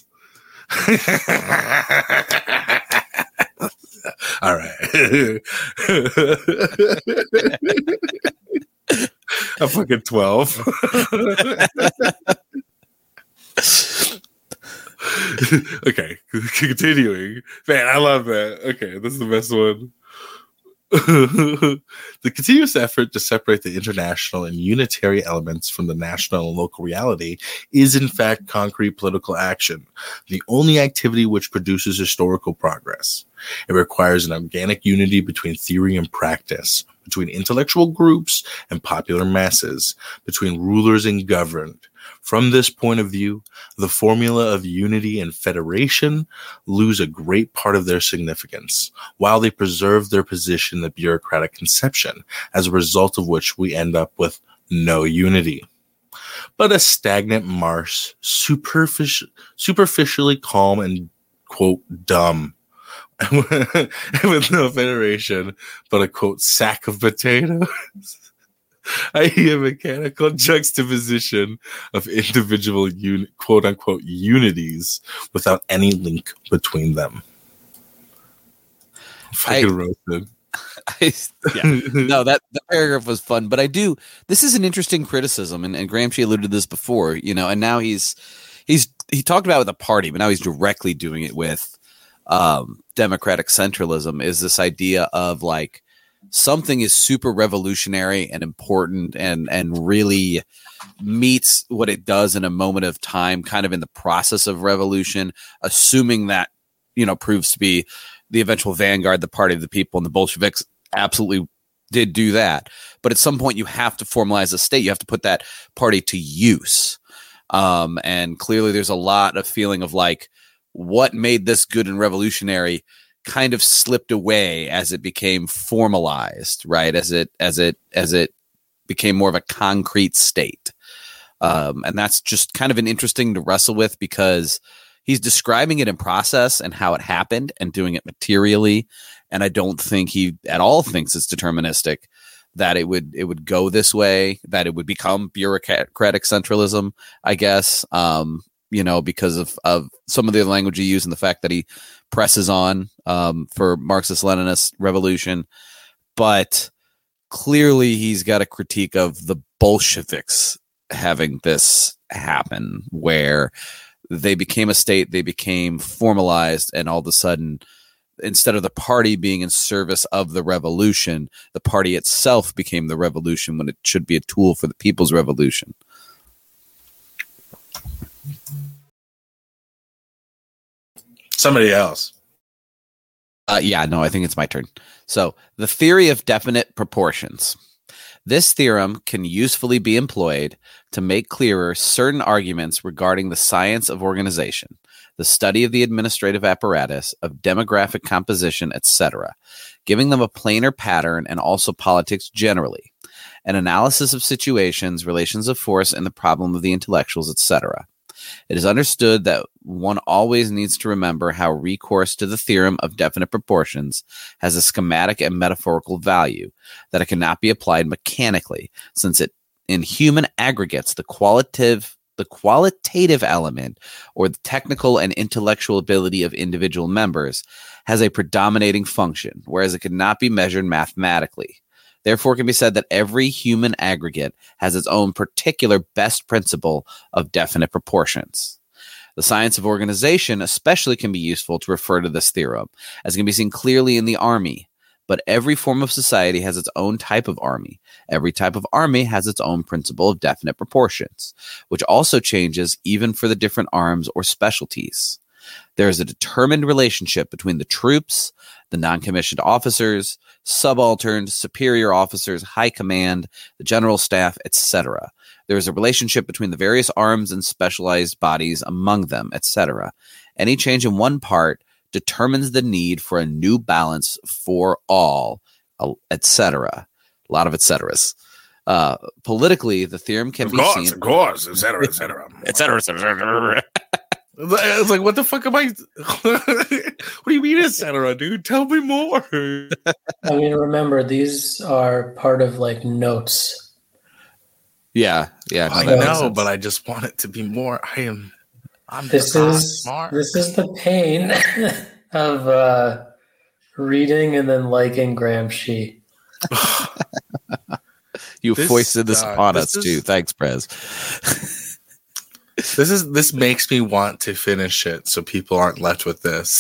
All right. I'm fucking 12. Okay, continuing. Man, I love that. Okay, this is the best one. The continuous effort to separate the international and unitary elements from the national and local reality is in fact concrete political action, the only activity which produces historical progress. It requires an organic unity between theory and practice, between intellectual groups and popular masses, between rulers and governed. From this point of view, the formula of unity and federation lose a great part of their significance, while they preserve their position in the bureaucratic conception, as a result of which we end up with no unity, but a stagnant marsh, superficially calm and, quote, dumb, with no federation, but a, quote, sack of potatoes. I.e. a mechanical juxtaposition of individual quote-unquote unities without any link between them. Fucking roasted. No, that paragraph was fun, but this is an interesting criticism, and Gramsci alluded to this before, and now he talked about it with the party, but now he's directly doing it with democratic centralism, is this idea of like, something is super revolutionary and important and really meets what it does in a moment of time, kind of in the process of revolution, assuming that, proves to be the eventual vanguard, the party of the people, and the Bolsheviks absolutely did do that. But at some point you have to formalize a state. You have to put that party to use. And clearly there's a lot of feeling of like, what made this good and revolutionary kind of slipped away as it became formalized, right? As it became more of a concrete state. And that's just kind of an interesting to wrestle with, because he's describing it in process and how it happened and doing it materially. And I don't think he at all thinks it's deterministic that it would go this way, that it would become bureaucratic centralism, I guess. Because of some of the language he used and the fact that he presses on for Marxist-Leninist revolution. But clearly he's got a critique of the Bolsheviks having this happen, where they became a state, they became formalized, and all of a sudden, instead of the party being in service of the revolution, the party itself became the revolution when it should be a tool for the people's revolution. Somebody else. I think it's my turn. So, the theory of definite proportions. This theorem can usefully be employed to make clearer certain arguments regarding the science of organization, the study of the administrative apparatus, of demographic composition, etc., giving them a plainer pattern, and also politics generally, an analysis of situations, relations of force, and the problem of the intellectuals, etc. It is understood that one always needs to remember how recourse to the theorem of definite proportions has a schematic and metaphorical value, that it cannot be applied mechanically, since it in human aggregates, the qualitative element, or the technical and intellectual ability of individual members, has a predominating function, whereas it cannot be measured mathematically. Therefore, it can be said that every human aggregate has its own particular best principle of definite proportions. The science of organization especially can be useful to refer to this theorem, as can be seen clearly in the army. But every form of society has its own type of army. Every type of army has its own principle of definite proportions, which also changes even for the different arms or specialties. There is a determined relationship between the troops, the non-commissioned officers, subalterns, superior officers, high command, the general staff, etc. There is a relationship between the various arms and specialized bodies among them, etc. Any change in one part determines the need for a new balance for all, etc. A lot of etceteras. Politically, the theorem can be seen. Of course, etc., etc. etc. It's like, what the fuck am I? What do you mean, etc., dude? Tell me more. I mean, remember, these are part of like notes. Yeah. I know, but I just want it to be more. This is the pain of reading and then liking Gramsci. You foisted this upon us too. Thanks, Prez. This makes me want to finish it, so people aren't left with this.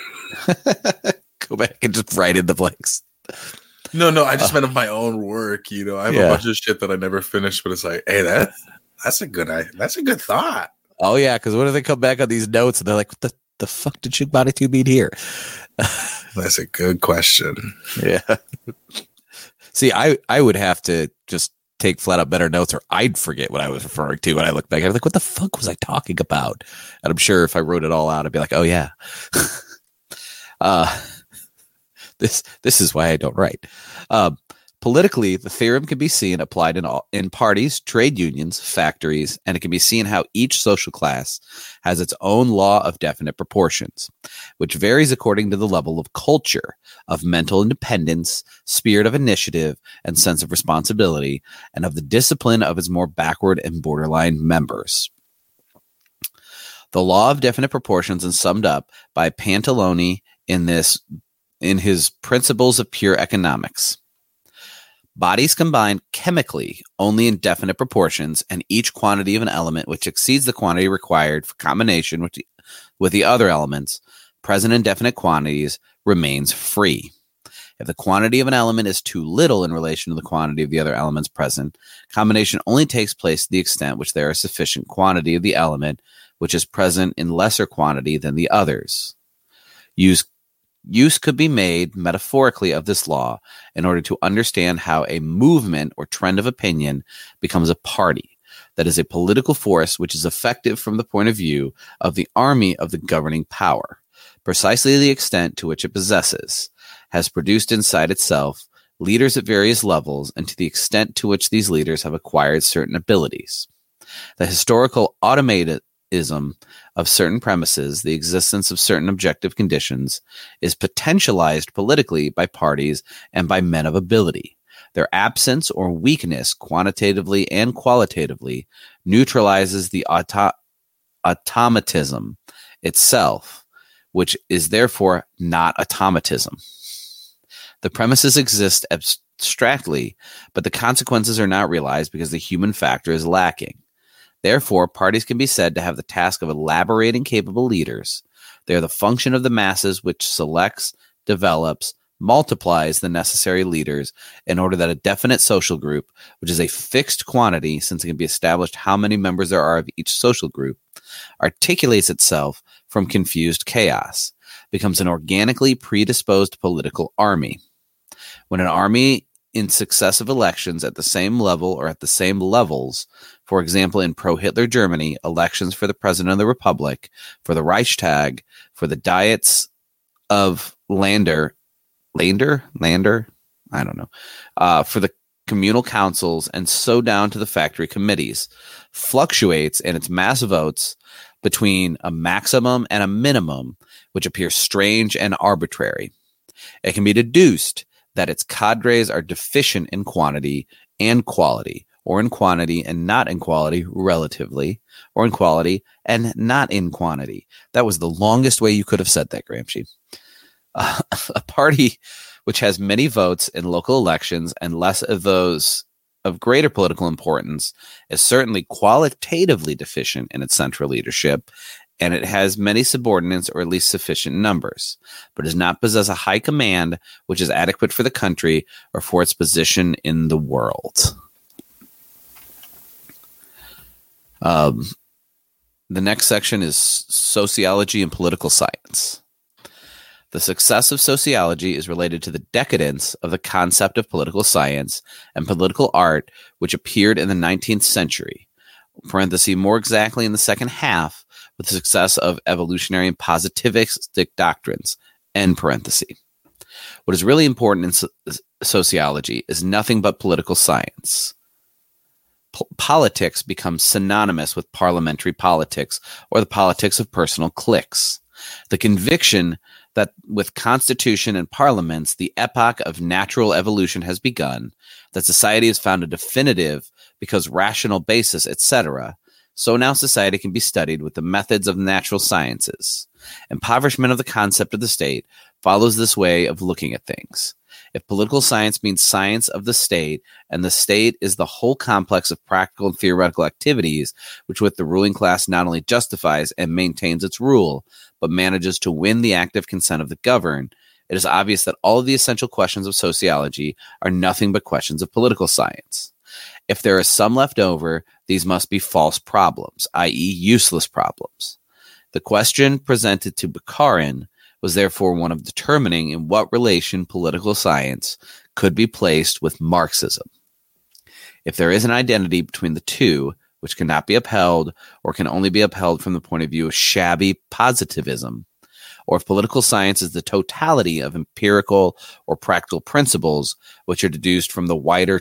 Go back and just write in the blanks. No, I just meant of my own work. I have a bunch of shit that I never finished, but it's like, hey, that's a good thought. Oh yeah, because what if they come back on these notes and they're like, what the fuck did Chugbani mean here? That's a good question. Yeah. See, I would have to just take flat out better notes, or I'd forget what I was referring to when I look back. I was like, what the fuck was I talking about? And I'm sure if I wrote it all out, I'd be like, oh yeah. This is why I don't write. Politically, the theorem can be seen applied in parties, trade unions, factories, and it can be seen how each social class has its own law of definite proportions, which varies according to the level of culture, of mental independence, spirit of initiative, and sense of responsibility, and of the discipline of its more backward and borderline members. The law of definite proportions is summed up by Pantalone in his Principles of Pure Economics. Bodies combine chemically only in definite proportions, and each quantity of an element which exceeds the quantity required for combination with the other elements present in definite quantities remains free. If the quantity of an element is too little in relation to the quantity of the other elements present, combination only takes place to the extent which there is sufficient quantity of the element which is present in lesser quantity than the others. Use could be made metaphorically of this law in order to understand how a movement or trend of opinion becomes a party, that is, a political force which is effective from the point of view of the army of the governing power, precisely the extent to which it possesses, has produced inside itself leaders at various levels, and to the extent to which these leaders have acquired certain abilities. The historical automatism of certain premises, the existence of certain objective conditions, is potentialized politically by parties and by men of ability. Their absence or weakness, quantitatively and qualitatively, neutralizes the automatism itself, which is therefore not automatism. The premises exist abstractly, but the consequences are not realized because the human factor is lacking. Therefore, parties can be said to have the task of elaborating capable leaders. They are the function of the masses which selects, develops, multiplies the necessary leaders in order that a definite social group, which is a fixed quantity since it can be established how many members there are of each social group, articulates itself from confused chaos, becomes an organically predisposed political army. When an army in successive elections at the same level or at the same levels, for example, in pro-Hitler Germany, elections for the President of the Republic, for the Reichstag, for the Diets of Lander, I don't know, for the communal councils, and so down to the factory committees, fluctuates in its mass votes between a maximum and a minimum, which appears strange and arbitrary. It can be deduced that its cadres are deficient in quantity and quality, or in quantity and not in quality relatively, or in quality and not in quantity. That was the longest way you could have said that, Gramsci. A party which has many votes in local elections and less of those of greater political importance is certainly qualitatively deficient in its central leadership, and it has many subordinates or at least sufficient numbers, but does not possess a high command which is adequate for the country or for its position in the world. The next section is sociology and political science. The success of sociology is related to the decadence of the concept of political science and political art, which appeared in the 19th century, more exactly in the second half, with the success of evolutionary and positivistic doctrines, What is really important in sociology is nothing but political science. Politics becomes synonymous with parliamentary politics or the politics of personal cliques. The conviction that with constitution and parliaments, the epoch of natural evolution has begun, that society has found a definitive because rational basis, etc., so now society can be studied with the methods of natural sciences. Impoverishment of the concept of the state follows this way of looking at things. If political science means science of the state, and the state is the whole complex of practical and theoretical activities, which with the ruling class not only justifies and maintains its rule, but manages to win the active consent of the governed, it is obvious that all of the essential questions of sociology are nothing but questions of political science. If there is some left over, these must be false problems, i.e. useless problems. The question presented to Bukharin was therefore one of determining in what relation political science could be placed with Marxism. If there is an identity between the two, which cannot be upheld or can only be upheld from the point of view of shabby positivism, or if political science is the totality of empirical or practical principles which are deduced from the wider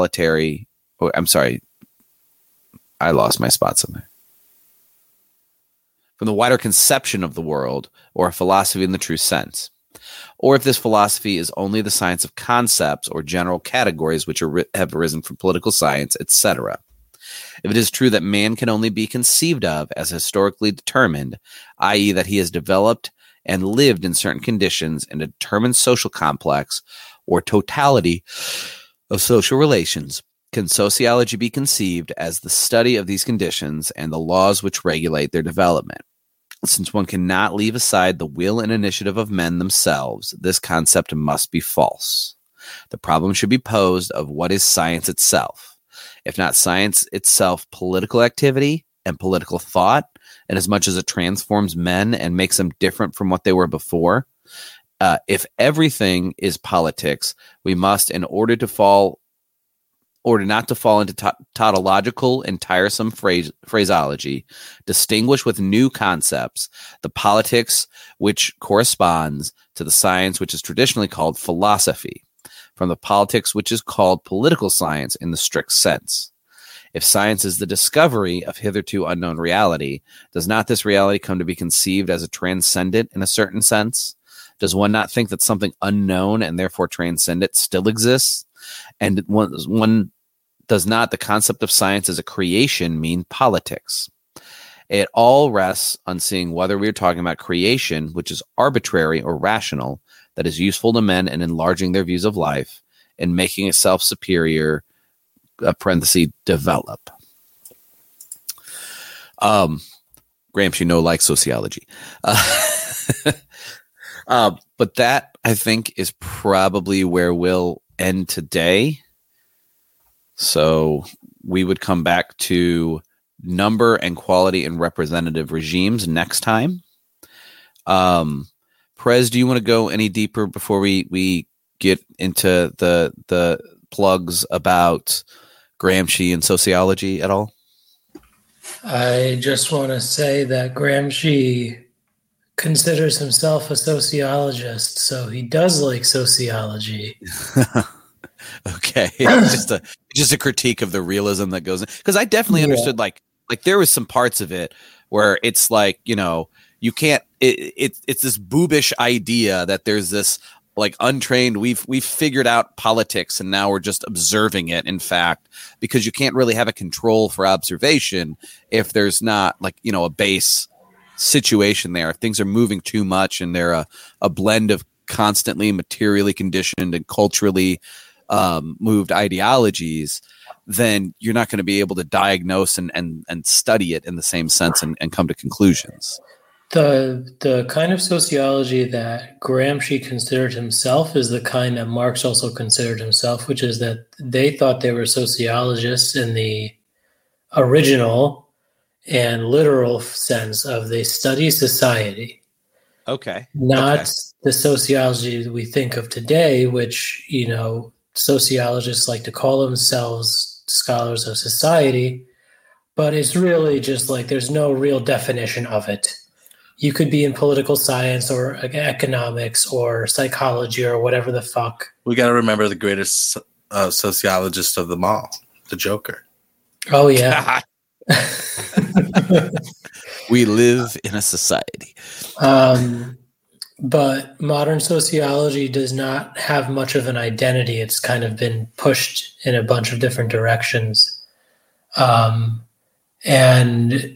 I lost my spot somewhere. From the wider conception of the world, or a philosophy in the true sense. Or if this philosophy is only the science of concepts or general categories which have arisen from political science, etc. If it is true that man can only be conceived of as historically determined, i.e. that he has developed and lived in certain conditions in a determined social complex or totality of social relations, can sociology be conceived as the study of these conditions and the laws which regulate their development? Since one cannot leave aside the will and initiative of men themselves, this concept must be false. The problem should be posed of what is science itself. If not science itself, political activity and political thought, inasmuch as it transforms men and makes them different from what they were before. If everything is politics, we must, in order not to fall into tautological and tiresome phraseology, distinguish with new concepts the politics which corresponds to the science which is traditionally called philosophy, from the politics which is called political science in the strict sense. If science is the discovery of hitherto unknown reality, does not this reality come to be conceived as a transcendent in a certain sense? Does one not think that something unknown and therefore transcendent still exists? And one does not the concept of science as a creation mean politics? It all rests on seeing whether we are talking about creation, which is arbitrary or rational, that is useful to men in enlarging their views of life and making itself superior, develop. Gramsci likes sociology. But that, I think, is probably where we'll end today. So we would come back to number and quality and representative regimes next time. Prez, do you want to go any deeper before we get into the plugs about Gramsci and sociology at all? I just want to say that Gramsci considers himself a sociologist, so he does like sociology. Okay, just a critique of the realism that goes in, because I definitely understood like there was some parts of it where it's like, you can't. It's this boobish idea that there's this like untrained. We've figured out politics, and now we're just observing it. In fact, because you can't really have a control for observation if there's not like, you know, a base situation there. If things are moving too much and they're a blend of constantly materially conditioned and culturally moved ideologies, then you're not going to be able to diagnose and study it in the same sense and come to conclusions. The kind of sociology that Gramsci considered himself is the kind that Marx also considered himself, which is that they thought they were sociologists in the original and literal sense of they study society. Okay. Not the sociology that we think of today, which, you know, sociologists like to call themselves scholars of society, but it's really just like there's no real definition of it. You could be in political science or economics or psychology or whatever the fuck. We got to remember the greatest sociologist of them all, the Joker. Oh, yeah. We live in a society. But modern sociology does not have much of an identity. It's kind of been pushed in a bunch of different directions. And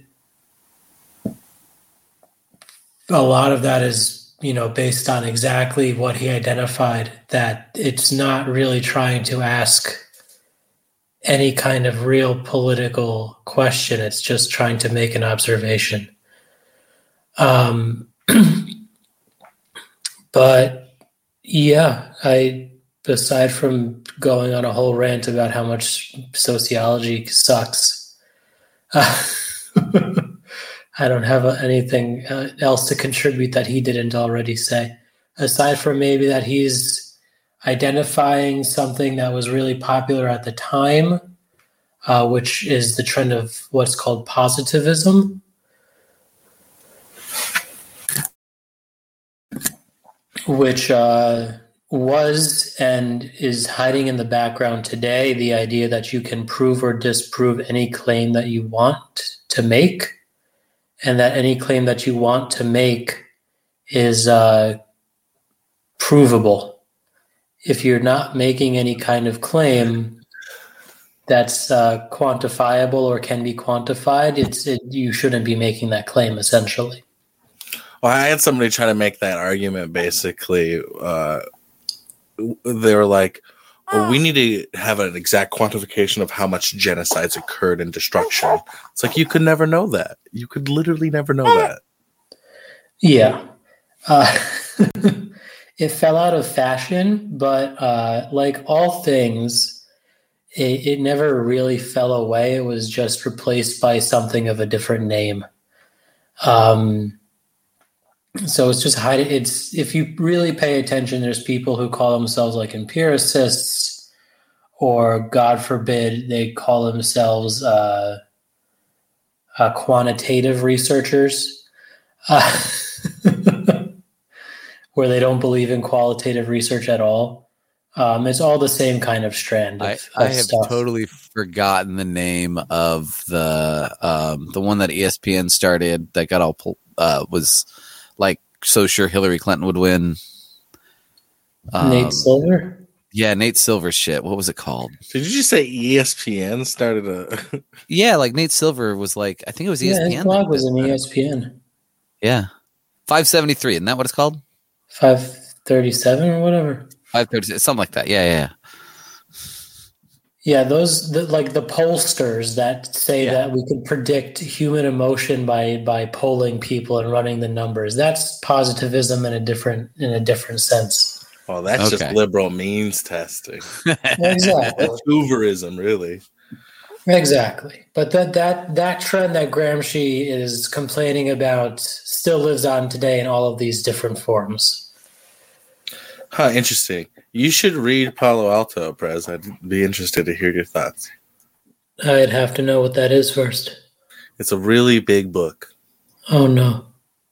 a lot of that is, you know, based on exactly what he identified, that it's not really trying to ask any kind of real political question. It's just trying to make an observation. But yeah, aside from going on a whole rant about how much sociology sucks, I don't have anything else to contribute that he didn't already say, aside from maybe that he's identifying something that was really popular at the time, which is the trend of what's called positivism, which was and is hiding in the background today, the idea that you can prove or disprove any claim that you want to make, and that any claim that you want to make is provable. If you're not making any kind of claim that's quantifiable or can be quantified, you shouldn't be making that claim, essentially. Well, I had somebody try to make that argument, basically. They were like, well, we need to have an exact quantification of how much genocides occurred and destruction. It's like, you could never know that. You could literally never know that. Yeah. It fell out of fashion, but like all things, it never really fell away. It was just replaced by something of a different name. So it's just hiding. It's, if you really pay attention, there's people who call themselves like empiricists, or God forbid, they call themselves quantitative researchers, where they don't believe in qualitative research at all. It's all the same kind of strand. I have totally forgotten the name of the one that ESPN started that got all was like so sure Hillary Clinton would win. Nate Silver? Yeah, Nate Silver shit. What was it called? Did you just say ESPN started a... Yeah, like Nate Silver was like, I think it was ESPN. Yeah, his blog was in ESPN. Yeah. 573, isn't that what it's called? 537 or whatever. 536, something like that. Yeah. Yeah, like the pollsters that say that we can predict human emotion by polling people and running the numbers. That's positivism in a different sense. Well, that's just liberal means testing. Exactly. That's Hooverism, really. Exactly. But that trend that Gramsci is complaining about still lives on today in all of these different forms. Huh, interesting. You should read Palo Alto, Prez. I'd be interested to hear your thoughts. I'd have to know what that is first. It's a really big book. Oh, no.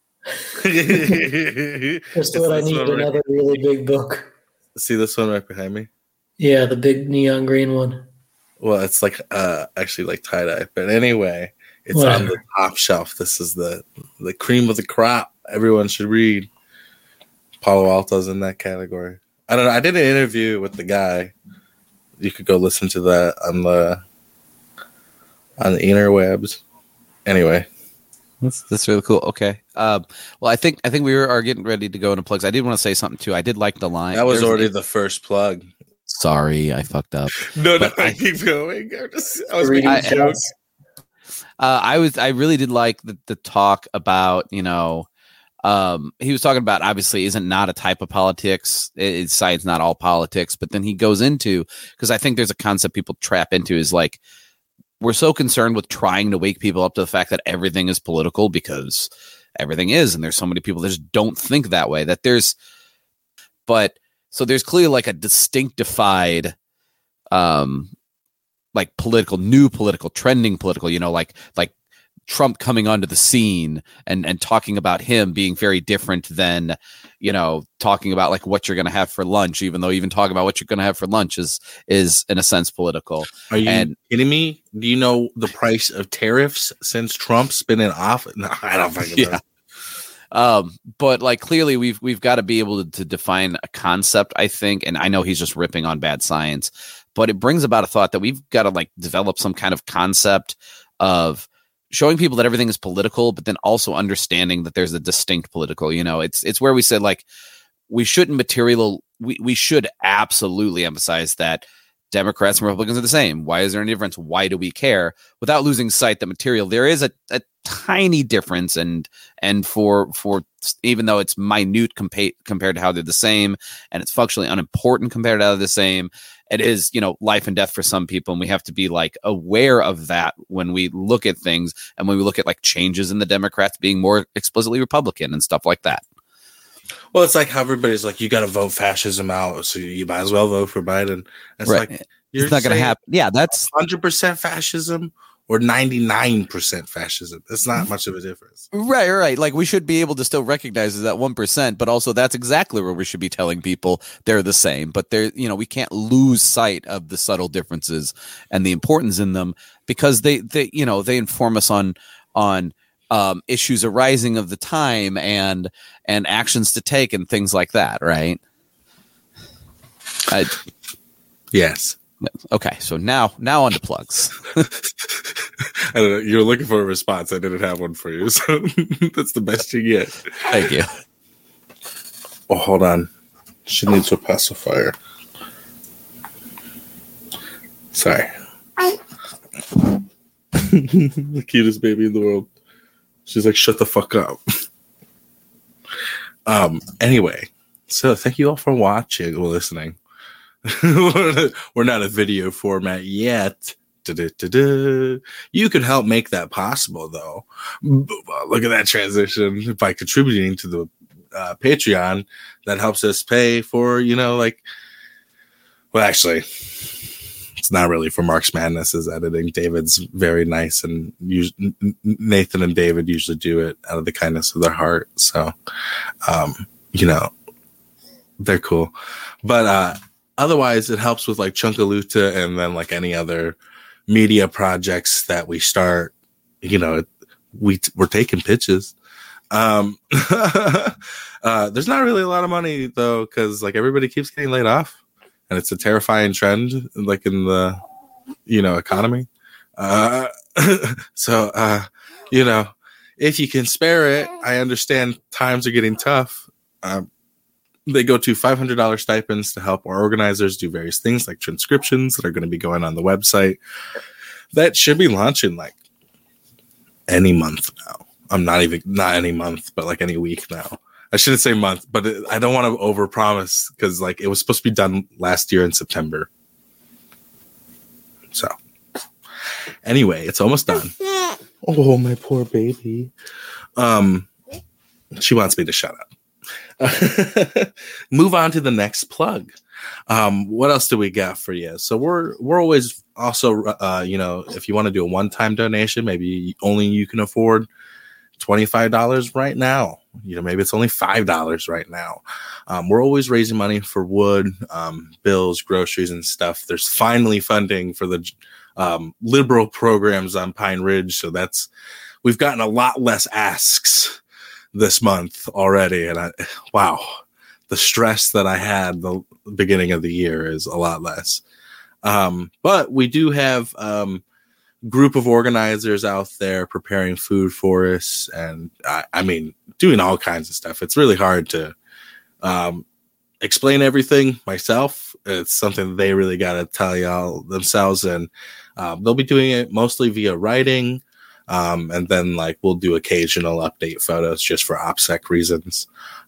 Just what I need, another really big book. See this one right behind me? Yeah, the big neon green one. Well, it's like actually like tie-dye. But anyway, it's on the top shelf. This is the cream of the crop. Everyone should read. Palo Alto's in that category. I don't know. I did an interview with the guy. You could go listen to that on the interwebs. Anyway, that's really cool. Okay. Well, I think we are getting ready to go into plugs. I did want to say something too. I did like the line. That was already the first plug. Sorry, I fucked up. No, I keep going. I was making jokes. I really did like the talk about, he was talking about, obviously isn't not a type of politics. Science, not all politics, but then he goes into, because I think there's a concept people trap into is like, we're so concerned with trying to wake people up to the fact that everything is political because everything is. And there's so many people that just don't think that way, so there's clearly like a distinctified, like new political, trending political, like Trump coming onto the scene and talking about him being very different than, talking about like what you're going to have for lunch, even though even talking about what you're going to have for lunch is in a sense political. Are you kidding me? Do you know the price of tariffs since Trump's been in office? No, I don't fucking know. But like clearly we've got to be able to define a concept, I think, and I know he's just ripping on bad science, but it brings about a thought that we've got to like develop some kind of concept of showing people that everything is political, but then also understanding that there's a distinct political, it's where we said like we shouldn't we should absolutely emphasize that Democrats and Republicans are the same. Why is there any difference? Why do we care? Without losing sight that material, there is a tiny difference, and for even though it's minute compared to how they're the same, and it's functionally unimportant compared to how they're the same, it is, life and death for some people, and we have to be like aware of that when we look at things, and when we look at like changes in the Democrats being more explicitly Republican and stuff like that. Well, it's like how everybody's like, you got to vote fascism out, so you might as well vote for Biden. It's right. Like, it's not going to happen. Yeah, that's 100% fascism or 99% fascism. It's not much of a difference. Right. Like we should be able to still recognize that 1%, but also that's exactly where we should be telling people they're the same. But we can't lose sight of the subtle differences and the importance in them, because they inform us on issues arising of the time and actions to take and things like that, right? Yes. Okay, so now on to plugs. I don't know. You're looking for a response. I didn't have one for you, so that's the best you get. Thank you. Oh, hold on. She needs a pacifier. Sorry. The cutest baby in the world. She's like, shut the fuck up. Anyway, so thank you all for watching or listening. We're not a video format yet. You can help make that possible, though. Look at that transition. By contributing to the Patreon, that helps us pay for, well, actually, it's not really for Mark's Madness's editing. David's very nice, and Nathan and David usually do it out of the kindness of their heart. So, they're cool. But otherwise, it helps with like Chunkaluta and then like any other media projects that we start. We're taking pitches. There's not really a lot of money though, because like everybody keeps getting laid off, and it's a terrifying trend, like in the economy. So if you can spare it, I understand times are getting tough. They go to $500 stipends to help our organizers do various things like transcriptions that are going to be going on the website. That should be launching like any month now. Not any month, but like any week now. I shouldn't say month, but I don't want to overpromise, because like it was supposed to be done last year in September. So anyway, it's almost done. Oh, my poor baby. She wants me to shut up. Move on to the next plug. What else do we got for you? So we're always also, if you want to do a one-time donation, maybe only you can afford $25 right now. Maybe it's only $5 right now. We're always raising money for wood, bills, groceries, and stuff. There's finally funding for the liberal programs on Pine Ridge, so we've gotten a lot less asks this month already, and wow, stress that I had the beginning of the year is a lot less. But we do have group of organizers out there preparing food for us, and I mean, doing all kinds of stuff. It's really hard to explain everything myself. It's something they really got to tell y'all themselves, and they'll be doing it mostly via writing, and then like we'll do occasional update photos just for OPSEC reasons.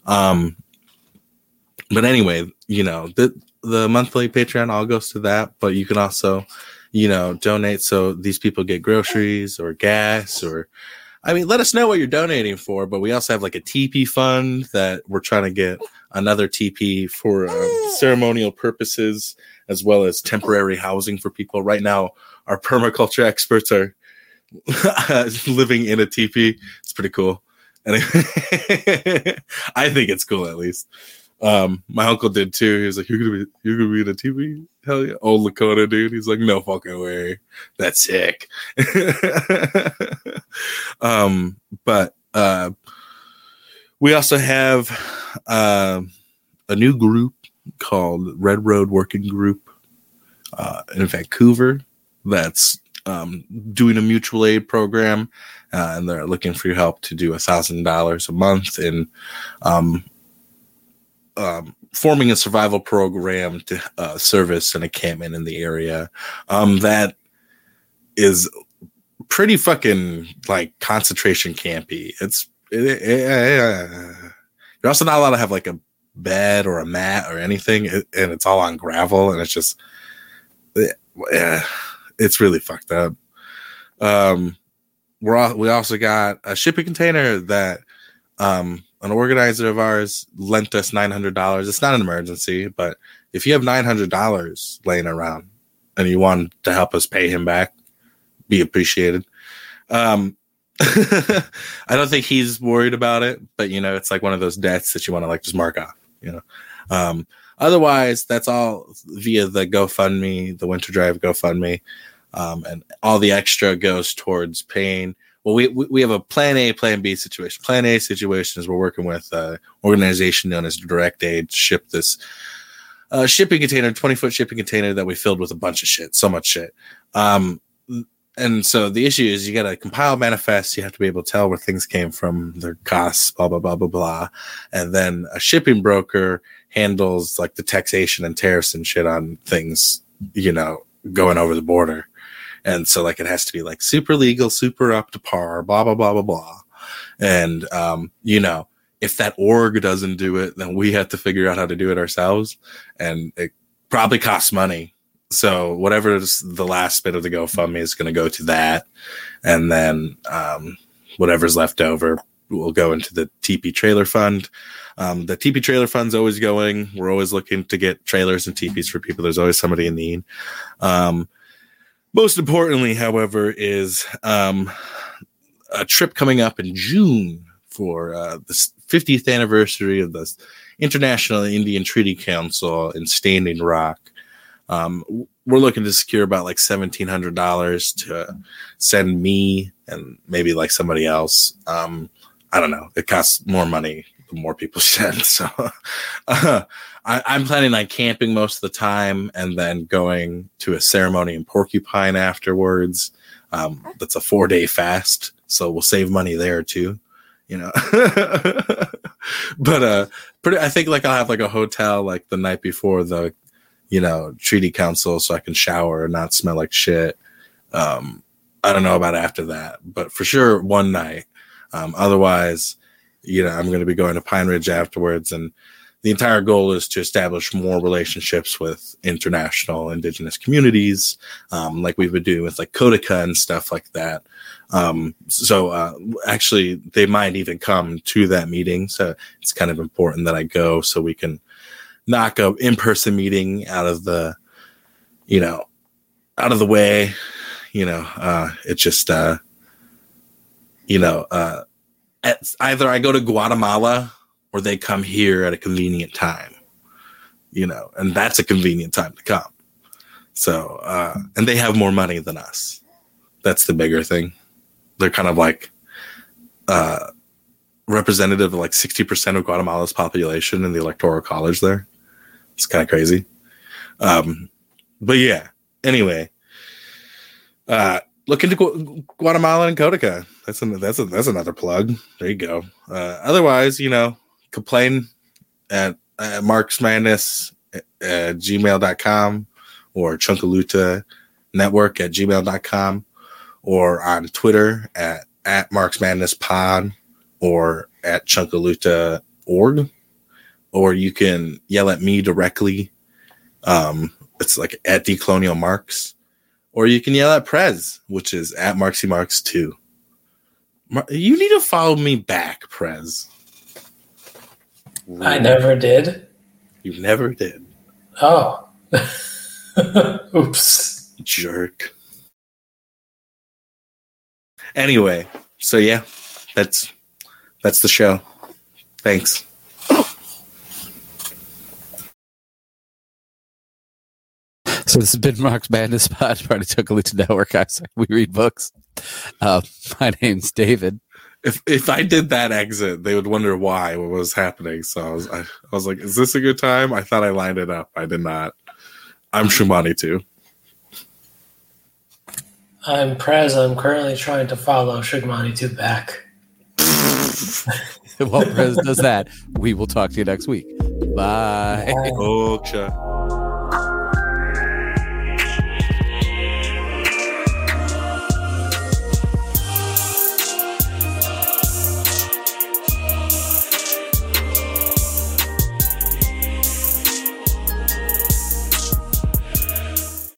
But anyway, you know, the monthly Patreon all goes to that, but you can also, you know, donate so these people get groceries or gas, or, I mean, let us know what you're donating for. But we also have like a TP fund that we're trying to get another TP for ceremonial purposes, as well as temporary housing for people. Right now, our permaculture experts are living in a TP. It's pretty cool. And I think it's cool, at least. My uncle did too. He was like, you're gonna be in a TV? Hell yeah. Old Lakota dude. He's like, no fucking way. That's sick. But we also have a new group called Red Road Working Group in Vancouver that's doing a mutual aid program, and they're looking for your help to do $1,000 a month in forming a survival program to service an encampment in the area. That is pretty fucking like concentration campy. You're also not allowed to have like a bed or a mat or anything, and it's all on gravel, and it's just, it's really fucked up. We also got a shipping container that an organizer of ours lent us $900. It's not an emergency, but if you have $900 laying around and you want to help us pay him back, be appreciated. I don't think he's worried about it, but you know, it's like one of those debts that you want to like just mark off, you know. Otherwise, that's all via the GoFundMe, the Winter Drive GoFundMe, and all the extra goes towards paying. Well, we have a plan A, plan B situation. Plan A situation is we're working with an organization known as Direct Aid to ship this shipping container, 20-foot shipping container that we filled with a bunch of shit, so much shit. And so the issue is you got to compile manifests. You have to be able to tell where things came from, their costs, blah, blah, blah, blah, blah. And then a shipping broker handles like the taxation and tariffs and shit on things, you know, going over the border. And so like it has to be like super legal, super up to par, blah, blah, blah, blah, blah. And, you know, if that org doesn't do it, then we have to figure out how to do it ourselves. And it probably costs money. So whatever is the last bit of the GoFundMe is going to go to that. And then whatever's left over will go into the TP trailer fund. The TP trailer fund's always going. We're always looking to get trailers and TPs for people. There's always somebody in need. Most importantly, however, is a trip coming up in June for the 50th anniversary of the International Indian Treaty Council in Standing Rock. We're looking to secure about like $1,700 to send me and maybe like somebody else. I don't know. It costs more money the more people send. So I'm planning on camping most of the time and then going to a ceremony in Porcupine afterwards. That's a 4-day fast. So we'll save money there too, you know. But I think like I'll have like a hotel like the night before the, you know, treaty council so I can shower and not smell like shit. I don't know about after that, but for sure one night. Otherwise, you know, I'm going to be going to Pine Ridge afterwards, and the entire goal is to establish more relationships with international indigenous communities, like we've been doing with like Kotica and stuff like that. So actually, they might even come to that meeting. So it's kind of important that I go so we can knock a in-person meeting out of the, you know, out of the way. You know, it's just, you know, either I go to Guatemala or they come here at a convenient time, you know, and that's a convenient time to come. So, and they have more money than us. That's the bigger thing. They're kind of like representative of like 60% of Guatemala's population in the electoral college there. It's kind of crazy. But yeah, anyway, look into Guatemala and Codica. That's another plug. There you go. Otherwise, complain at marksmadness at gmail.com or Chunkaluta Network at gmail.com or on Twitter at marksmadnesspod or at chunkaluta.org, or you can yell at me directly. It's like at Decolonial Marks, or you can yell at Prez, which is at MarxyMarks2. You need to follow me back, Prez. I never did. You never did. Oh. Oops. Jerk. Anyway, so yeah, that's the show. Thanks. So this has been Marks Madness Pod, part of Chunkaluta Network. We read books. My name's David. If I did that exit, they would wonder what was happening. So I was like, is this a good time? I thought I lined it up. I did not. I'm Shumani too. I'm Prez. I'm currently trying to follow Shugmani2 back. While Prez does that, we will talk to you next week. Bye. Oksha.